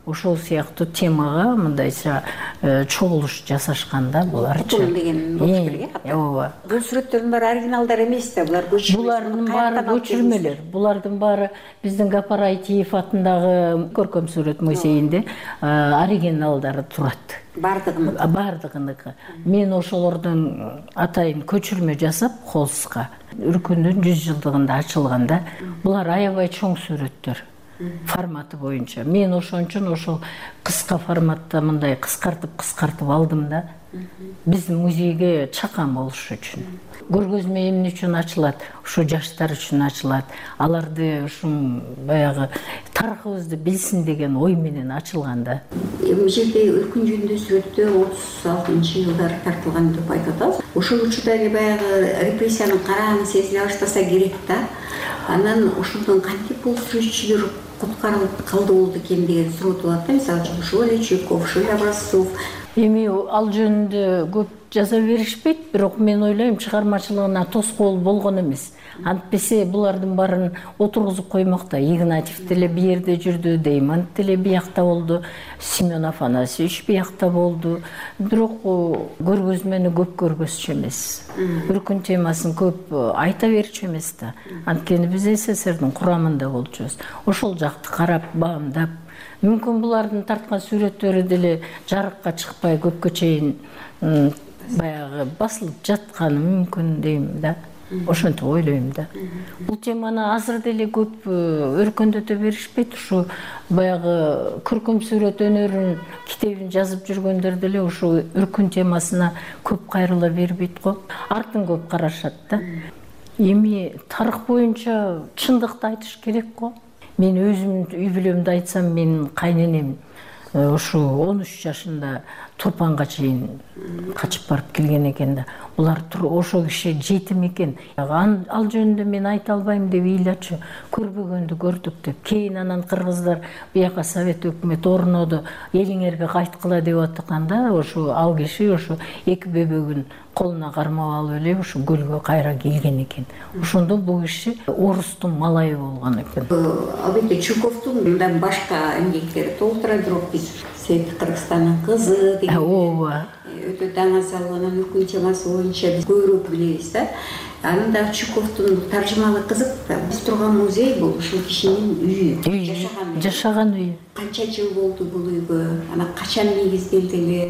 ошол сыяктуу темага мындайча чогулуш жасашканда буларчы деген болуш керек э. ооба. Бул сүрөттөрдүн баары оригиналдар эмес да, булар көчүрмө. Булардын баары көчүрмөлөр. Булардын баары биздин Гапар Айтиев атындагы көркөм сүрөт музейинде оригиналдары турат. Бардыгыныкы. Бардыгыныкы. Мен ошолордун атайын көчүрмө жасап холска Үркүндүн жүз жылдыгында ачылганда булар аябай чоң сүрөттөр. Форматы боюнча. Мен ошон үчүн ошол кыска форматта мындай кыскартып-кыскартып алдым да. Биздин музейге чакан болуш үчүн. Көргөзмө эмне үчүн ачылат? Ушу жаштар үчүн ачылат. Аларды ушун баягы тарыхыбызды билсин деген ой менен ачылган да. Бул жерде өлкөн жөнүндө сүрөттө отуз алтынчы жылдар тартылган деп айтып атабыз. Ошол учурда эле баягы репрессиянын карааны сезиле баштаса керек да. Анан ошондон кантип бул сүрөтчүлөр куткарылып калды болду экен деген суроо туулат да. Мисалы үчүн ушул эле Чуйков, ушул эле Образцов. Эми ал жөнүндө көп жаза беришпейт, бирок мен ойлойм чыгармачылыгына тоскоол болгон эмес. Антпесе булардын баарын отургузуп коймок да. Игнатьев деле бу жерде жүрдү, Деймон деле биякта болду, Семен Афанасьевич биякта болду. Бирок көргөзмөнү көп көргөзчү эмес. Үркүн темасын көп айта берчү эмес да. Анткени биз СССРдин курамында болчубуз. Ошол жакты карап, баамдап, мүмкүн булардын тарткан сүрөттөрү деле жарыкка чыкпай көпкө чейин баягы басылып жатканы мүмкүн дейм да. Ошентип ойлойм да. Бул теманы азыр деле көп өркөндөтө беришпейт. Ушу баягы көркөм сүрөт өнөрүнүн китебин жазып жүргөндөр деле ушу өркүн темасына көп кайрыла бербейт го. Артын көп карашат да. Эми тарых боюнча чындыкты айтыш керек го. Мен өзүмдүн үй бүлөмдү айтсам, менин кайненем ушу он үч жашында Турпанга чейин качып барып келген экен да. Булар ошо киши жетим экен. Ал жөнүндө мен айта албайм деп ыйлачу. Көрбөгөндү көрдүк деп. Кийин анан кыргыздар бияка Совет өкмөтү орноду, элиңерге кайткыла деп атканда, ошо ал киши ошо эки бөбөгүн колуна кармап алып эле ушу көлгө кайра келген экен. Ошондо бул киши орустун малайы болгон экен. Албетте Чуйковдун мындан башка эмгектери толтура, бирок биз Свет Кыргызстандын кызы деген ооба өтө даңазал анан өркүн темасы боюнча биз көбүрөөк билебиз да. Анын да Чуйковдун таржымалы кызык да. Биз турган музей бул ушул кишинин үйү, жашаган жашаган үйү. Канча жыл болду бул үйгө? Анан качан негизделди эле?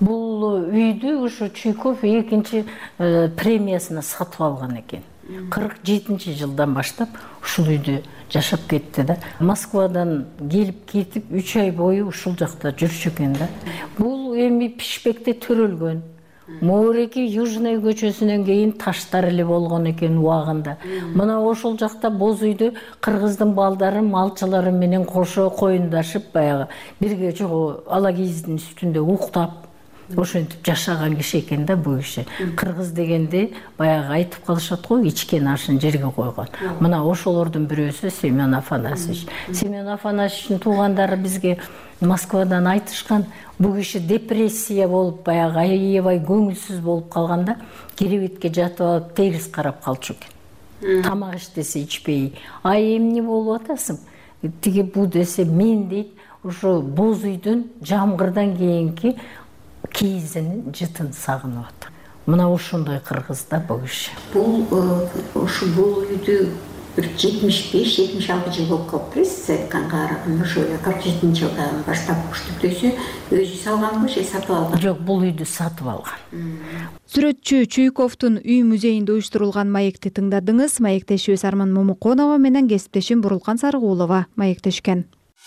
Бул үйдү ушу Чуйков экинчи премиясына сатып алган экен. кырк жетинчи жылдан баштап ушул үйдө жашап кетти да. Москвадан келип кетип үч ай бою ушул жакта жүрчү экен да. Бул эми Пишпекте төрөлгөн. Моореки Южный көчөсүнөн кийин таштар эле болгон экен убагында. Мына ошол жакта боз үйдө кыргыздын балдары, малчылары менен кошо коюндашып баягы бирге жого ала кийиздин үстүндө уктап ошентип жашаган киши экен да бул киши. Кыргыз дегенде баягы айтып калышат го, ичкен ашын жерге койгон. Мына ошолордун бирөөсү Семен Афанасьевич. Семен Афанасьевичтин туугандары бизге Москвадан айтышкан, бул киши депрессия болуп баягы аябай көңүлсүз болуп калганда керебетке жатып алып терис карап калчу экен. Тамак иштесе ичпей, ай эмне болуп атасың? Тиги бу десе, мен дейт, ошо боз үйдүн жамгырдан кийинки кийизинин жытын сагынып атат. Мына ошондой кыргыз да бул киши. Бул ошо бул үйдү бир жетимиш беш жетимиш алты жыл болуп калыптыр. Айтканга караганда ошо кырк жетинчи жылдан баштап уштүктөсү өзү салганбы же сатып алган? Жок, бул үйдү сатып алган. Сүрөтчү Чуйковдун үй музейинде уюштурулган маекти тыңдадыңыз. Маектешибиз Арман Момуконова менен кесиптешим Бурулкан Сарыгулова маектешкен.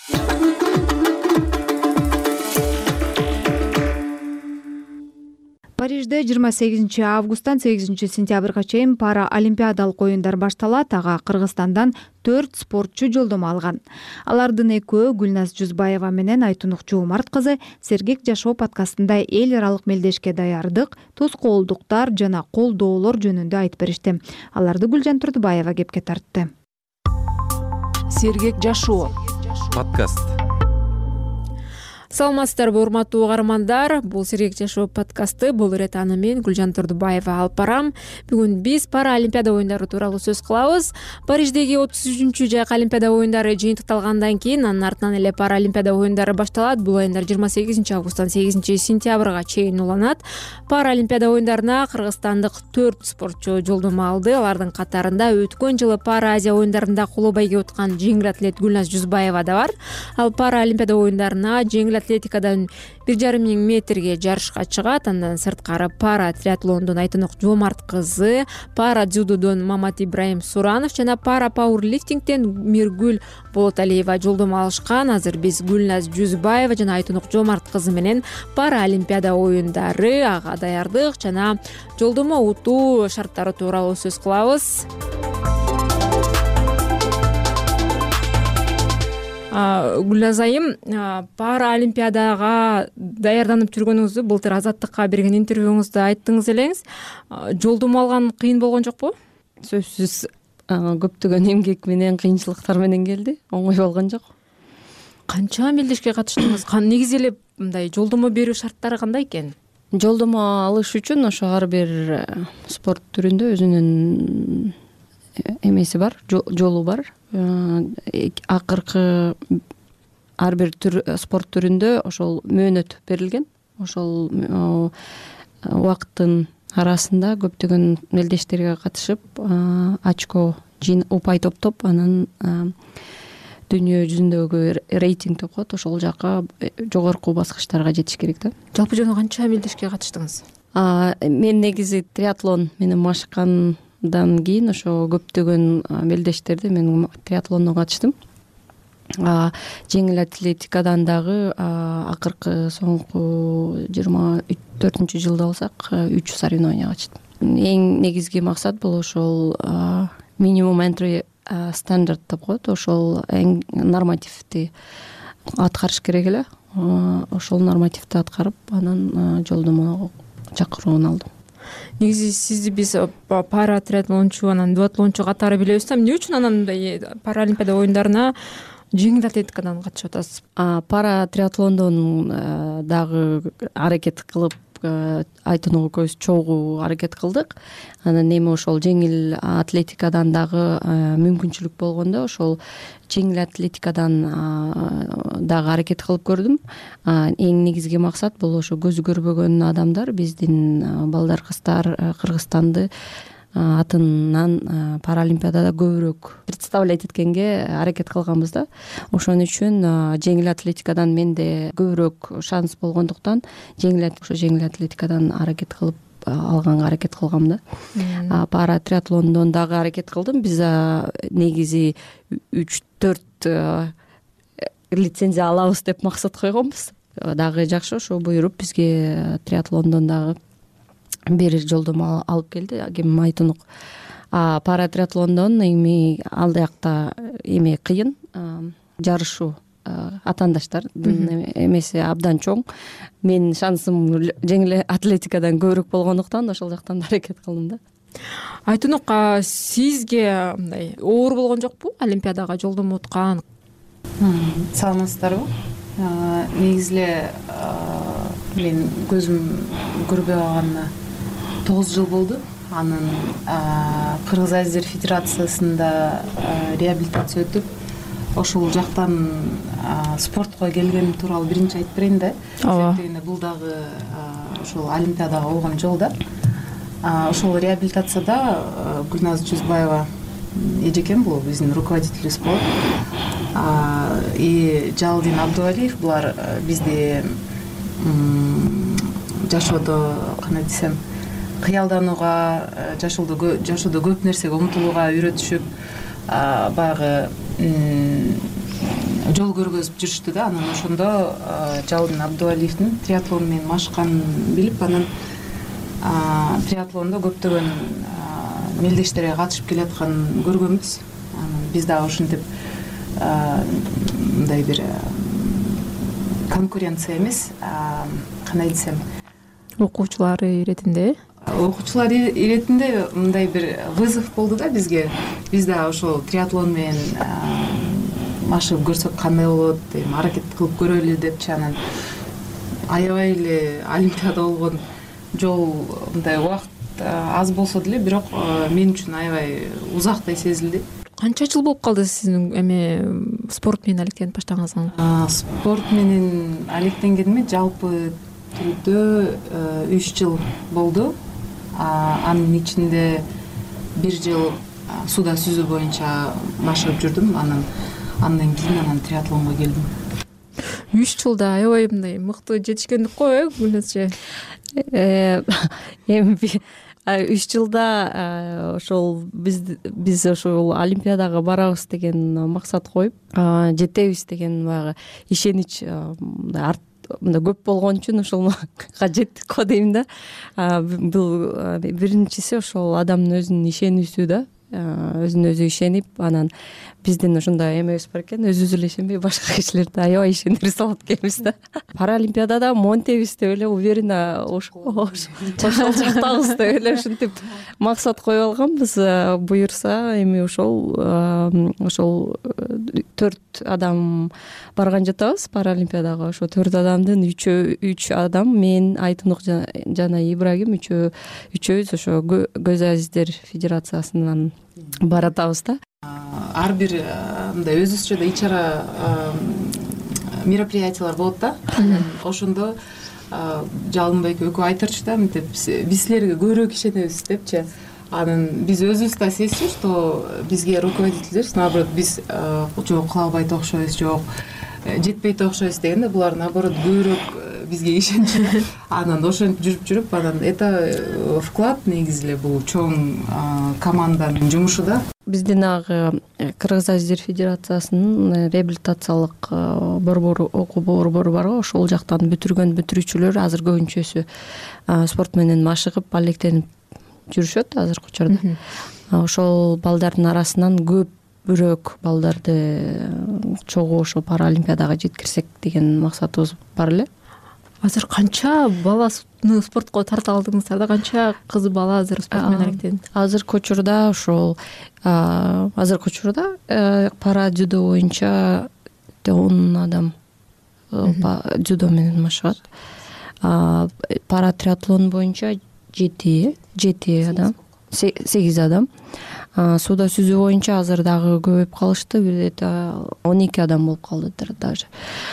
Парижде жыйырма сегизинчи августтан сегизинчи сентябрга чейин пара олимпиадалык оюндар башталат. Ага Кыргызстандан төрт спортчу жолдомо алган. Алардын экөө Гүлназ Жузбаева менен Айтунук Жуумарт кызы Сергек жашоо подкастында эл аралык мелдешке даярдык, тоскоолдуктар жана колдоолор жөнүндө айтып беришти. Аларды Гүлжан Турдубаева кепке тартты. Сергек жашоо подкаст. саламатсыздарбы урматтуу угармандар, бул Сергек жашоо подкасты. Бул ирет аны мен Гүлжан Турдубаева алып барам. Бүгүн биз Паралимпиада оюндары тууралуу сөз кылабыз. Париждеги отуз үчүнчү жайкы Олимпиада оюндары жыйынтыкталгандан кийин анын артынан эле Паралимпиада оюндары башталат. Бул оюндар жыйырма сегизинчи августтан сегизинчи сентябрга чейин уланат. Паралимпиада оюндарына кыргызстандык төрт спортчу жолдомо алды. Алардын катарында өткөн жылы Пара Азия оюндарында коло байге уткан жеңил атлет Гүлназ Жузбаева да бар. Ал Паралимпиада оюндарына жеңил атлетикадан бир жарым миң метрге жарышка чыгат. Андан сырткары пара триатлондон Айтынок Жоомарт кызы, пара дзюдодон Мамат Ибраим Суранов жана пара пауэрлифтингден Миргүл Болоталиева жолдомо алышкан. Азыр биз Гүлназ Жузбаева жана Айтынок Жоомарт кызы менен Паралимпиада оюндары, ага даярдык жана жолдомо утуу шарттары тууралуу сөз кылабыз. Гүлназ айым, Паралимпиадага даярданып жүргөнүңүздү былтыр Азаттыкка берген интервьюңузда айттыңыз элеңиз. Жолдомо алган кыйын болгон жокпу? Сөзсүз көптөгөн эмгек менен, кыйынчылыктар менен келди. Оңой болгон жок. Канча мелдешке катыштыңыз? Негизи эле мындай жолдомо берүү шарттары кандай экен? Жолдомо алыш үчүн ошо ар бир спорт түрүндө өзүнүн эмеси бар, жолу бар. Акыркы ар бир спорт түрүндө ошол мөөнөт берилген. Ошол убакыттын арасында көптөгөн мелдештерге катышып, очко жин упай топтоп, анан дүйнө жүзүндөгү рейтинг деп коет, ошол жака жогорку баскычтарга жетиш керек да. Жалпы жана канча мелдешке катыштыңыз? Мен негизи триатлон менен машыккан дан кийин ошо көптөгөн мелдештерди мен триатлондон катыштым. Жеңил атлетикадан дагы акыркы соңку жыйырма төртүнчү жылда болсак үч соревнования катыштым. Эң негизги максат бул ошол минимум entry стандарт деп коет, ошол эң нормативди аткарыш керек эле. Ошол нормативди аткарып, анан жолдомо чакыруун алдым. Негизи сизди биз пара триатлончу, анан дуатлончу катары билебиз да, эмне үчүн анан мындай Паралимпиада оюндарына жеңил атлетикадан катышып атасыз? Пара триатлондон дагы аракет кылып, Айтынок экөөбүз чогуу аракет кылдык. Анан эми ошол жеңил атлетикадан дагы мүмкүнчүлүк болгондо ошол жеңил атлетикадан дагы аракет кылып көрдүм. Эң негизги максат бул ошо көзү көрбөгөн адамдар, биздин балдар, кыздар Кыргызстанды атынан Паралимпиадада көбүрөөк представлять эткенге аракет кылганбыз да. Ошон үчүн жеңил атлетикадан менде көбүрөөк шанс болгондуктан жеңил ошо жеңил атлетикадан аракет кылып алганга аракет кылгам да. Пара триатлондон дагы аракет кылдым. Биз негизи үч төрт лицензия алабыз деп максат койгонбуз. Дагы жакшы ошо буйруп бизге триатлондон дагы бир жолдомо алып келди. Ким Айтынок. Пара триатлондон эми алдыякта эми кыйын, жарышуу атаандаштардын эмеси абдан чоң. Менин шансым жеңил атлетикадан көбүрөөк болгондуктан ошол жактан аракет кылдым да. Айтынок, сизге мындай оор болгон жокпу Олимпиадага жолдомо уткан? Саламатсыздарбы? Негизи эле мен көзүм көрбөй калганына тогуз жыл болду. Анын Кыргыз Азиздер Федерациясында реабилитация өтүп, ошол жактан спортко келгеним тууралуу биринчи айтып берейин да. Себеби бул дагы ошол Олимпиадага болгон жол да. Ошол реабилитацияда Гүлназ Жузбаева эжекем, бул биздин руководителибиз болот. И Жалдин Абдувалиев, булар бизди жашоодо кандай десем, кыялданууга, жашоодо жашоодо көп нерсеге умтулууга үйрөтүшүп, баягы жол көргөзүп жүрүштү да. Анан ошондо Жалдин Абдувалиевдин триатлон менен машыкканын билип, анан триатлондо көптөгөн мелдештерге катышып келатканын көргөнбүз. Анан биз дагы ушинтип мындай бир конкуренция эмес, кандай десем, окуучулар иретинде окуучулар иретинде мындай бир вызов болду да бизге. Биз да ошол триатлон менен машыгып көрсөк кандай болот, эми аракет кылып көрөлү депчи. Анан аябай эле олимпиада болгон жол мындай убакыт аз болсо деле, бирок мен үчүн аябай узактай сезилди. Канча жыл болуп калды сиздин эме спорт менен алектенип баштаганыңызга? Спорт менен алектенгениме жалпы түрдө үч жыл болду. Анын ичинде бир жыл сууда сүзүү боюнча машыгып жүрдүм. Анан андан кийин анан триатлонго келдим. Үч жылда аябай мындай мыкты жетишкендик го, э, Гүлназчы? Эми үч жылда ошол биз биз ошол олимпиадага барабыз деген максат коюп, жетебиз деген баягы ишенич мындай мындай көп болгон үчүн ошолго жеттик го дейм да. Бул биринчиси ошол адамдын өзүнүн ишенүүсү да, өзүнө өзү ишенип, анан биздин ошондой эмебиз бар экен, өзүбүз эле ишенбей башка кишилерди аябай ишендире салат экенбиз да. Паралимпиадада монтебиз деп эле уверенно ошол жактабыз деп эле ушинтип максат коюп алганбыз. Буюрса эми ошол ошол төрт адам барган жатабыз Паралимпиадага. Ошо төрт адамдын үчөө үч адам, мен, Айтунук жана Ибрагим үчөө үчөөбүз ошо Көз Азиздер Федерациясынан баратабыз да. Ар бир мындай өзүбүзчө да ичара мероприятиялар болот да. Ошондо Жалынбек экөө айтырчу да, мынтип биз силерге көбүрөөк ишенебиз депчи. Анан биз өзүбүз да сезчү, что бизге руководительдер, наоборот, биз жок кыла албайт окшойбуз, жок жетпейт окшойбуз дегенде, булар наоборот көбүрөөк бизге ишенчү. Анан ошентип жүрүп жүрүп, анан это вклад негизи эле бул чоң команданын жумушу да. Биздин аг Кыргыз Азиздер Федерациясынын реабилитациялык борбору, окуу борбору бар го, ошол жактан бүтүргөн бүтүрүүчүлөр азыр көбүнчөсү спорт менен машыгып, алектенип жүрүшөт азыркы учурда. Ошол балдардын арасынан көбүрөөк балдарды чогуу ошо Паралимпиадага жеткирсек деген максатыбыз бар эле. Азыр канча баланы спортко тарта алдыңыздар да, канча кыз бала азыр спорт менен алектенип? Азыркы учурда ошол азыркы учурда пара дзюдо боюнча он адам дзюдо менен машыгат. Пара триатлон боюнча жети жети адам, сегиз адам. Сууда сүзүү боюнча азыр дагы көбөйүп калышты, бир он эки адам болуп калдыдар даже.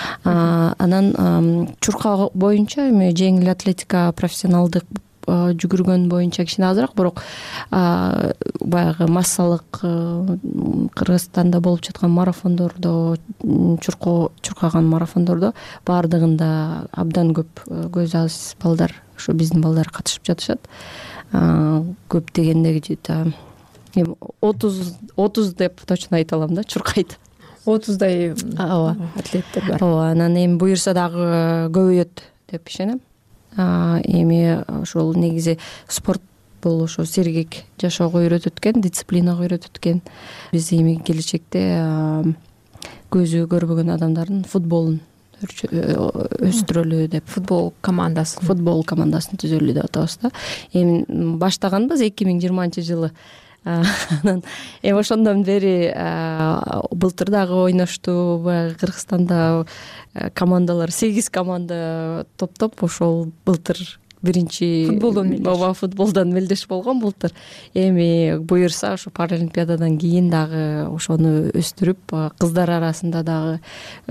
Анан чурка боюнча эми жеңил атлетика профессионалдык жүгүргөн боюнча кичине азыраак, бирок баягы массалык Кыргызстанда болуп жаткан марафондордо, чурко чуркаган марафондордо баардыгында абдан көп көз азиз балдар, ошо биздин балдар катышып жатышат. Көп дегенде где-то эми отуз отуз деп точно айта алам да, чуркайт. отуздай атлеттер бар. Ооба, анан эми буюрса дагы көбөйөт деп ишенем. Эми ошол негизи спорт бул ошо сергек жашоого үйрөтөт экен, дисциплинага үйрөтөт экен. Биз эми келечекте көзү көрбөгөн адамдардын футболун өстүрөлү деп, футбол командасын футбол командасын түзөлү деп атабыз да. Эми баштаганбыз эки миң жыйырманчы жылы. Анан эми ошондон бери былтыр дагы ойношту. Баягы Кыргызстанда командалар сегиз команда топтоп, ошол былтыр биринчи футболдон ооба футболдон мелдеш болгон былтыр. Эми буюрса ошо Паралимпиададан кийин дагы ошону өстүрүп, кыздар арасында дагы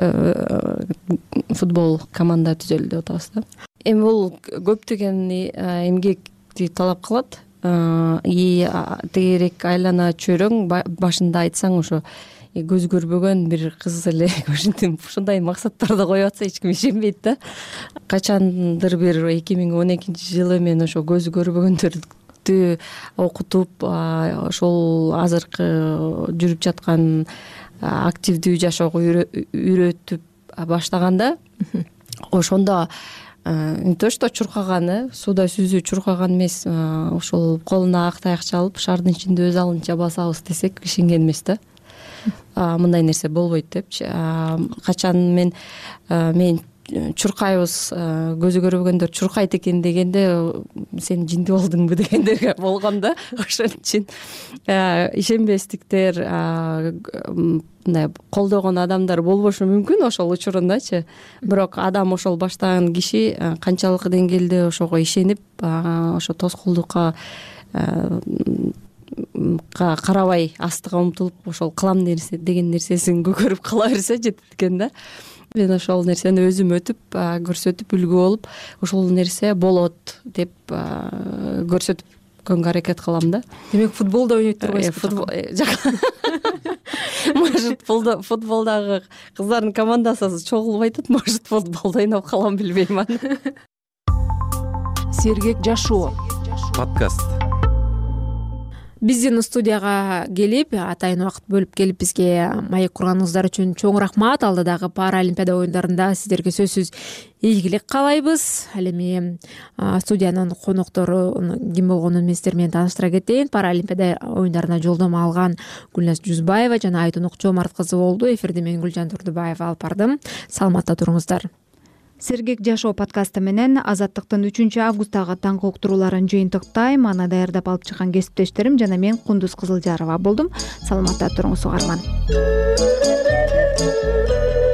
футбол команда түзөлү деп атабыз да. Эми бул көптөгөн эмгекти талап кылат. И тегерек айлана чөйрөң башында айтсаң, ошо көз көрбөгөн бир кыз эле ушинтип ушундай максаттарды коюп атса эч ким ишенбейт да. Качандыр бир эки миң он экинчи жылы мен ошо көз көрбөгөндөрдү окутуп, ошол азыркы жүрүп жаткан активдүү жашоого үйрөтүп баштаганда, ошондо не то что чуркаган, сууда сүзүү чуркаган эмес, ошол колуна ак таякча алып шаардын ичинде өз алынча басабыз десек ишенген эмес да. Мындай нерсе болбойт депчи. Качан мен мен чуркайбыз, көзү көрбөгөндөр чуркайт экен дегенде сен жинди болдуңбу дегендер болгон да. Ошон үчүн ишенбестиктер, мындай колдогон адамдар болбошу мүмкүн ошол учурундачы. Бирок адам ошол баштаган киши канчалык деңгээлде ошого ишенип, ошо тоскоолдукка карабай астыга умтулуп ошол кылам деген нерсесин көкөрүп кала берсе жетет экен да. Мен ошол нерсени өзүм өтүп, көрсөтүп, үлгү болуп, ошол нерсе болот деп көрсөтүп көргөнгө аракет кылам да. Демек футболдо ойнойт турбайсызбы? Может, футболдогу кыздардын командасы чогулбай атат, может, футболдо ойноп калам, билбейм аны. Сергек жашоо подкаст. Биздин студияга келип, атайын убакыт бөлүп келип бизге маек курганыңыздар үчүн чоң рахмат. Алдыдагы Паралимпиада оюндарында сиздерге сөзсүз ийгилик каалайбыз. Ал эми студиянын коноктору ким болгонун мен сиздер менен тааныштыра кетейин. Паралимпиада оюндарына жолдомо алган Гүлназ Жузбаева жана Айтун Окчомарт кызы болду. Эфирди мен Гүлжан Турдубаева алып бардым. Саламатта туруңуздар. Сергек жашоо подкасты менен Азаттыктын үчүнчү августтагы таңкы уктурууларын жыйынтыктайм. Аны даярдап алып чыккан кесиптештерим жана мен Кундуз Кызылжарова болдум. Саламатта туруңуз угарман.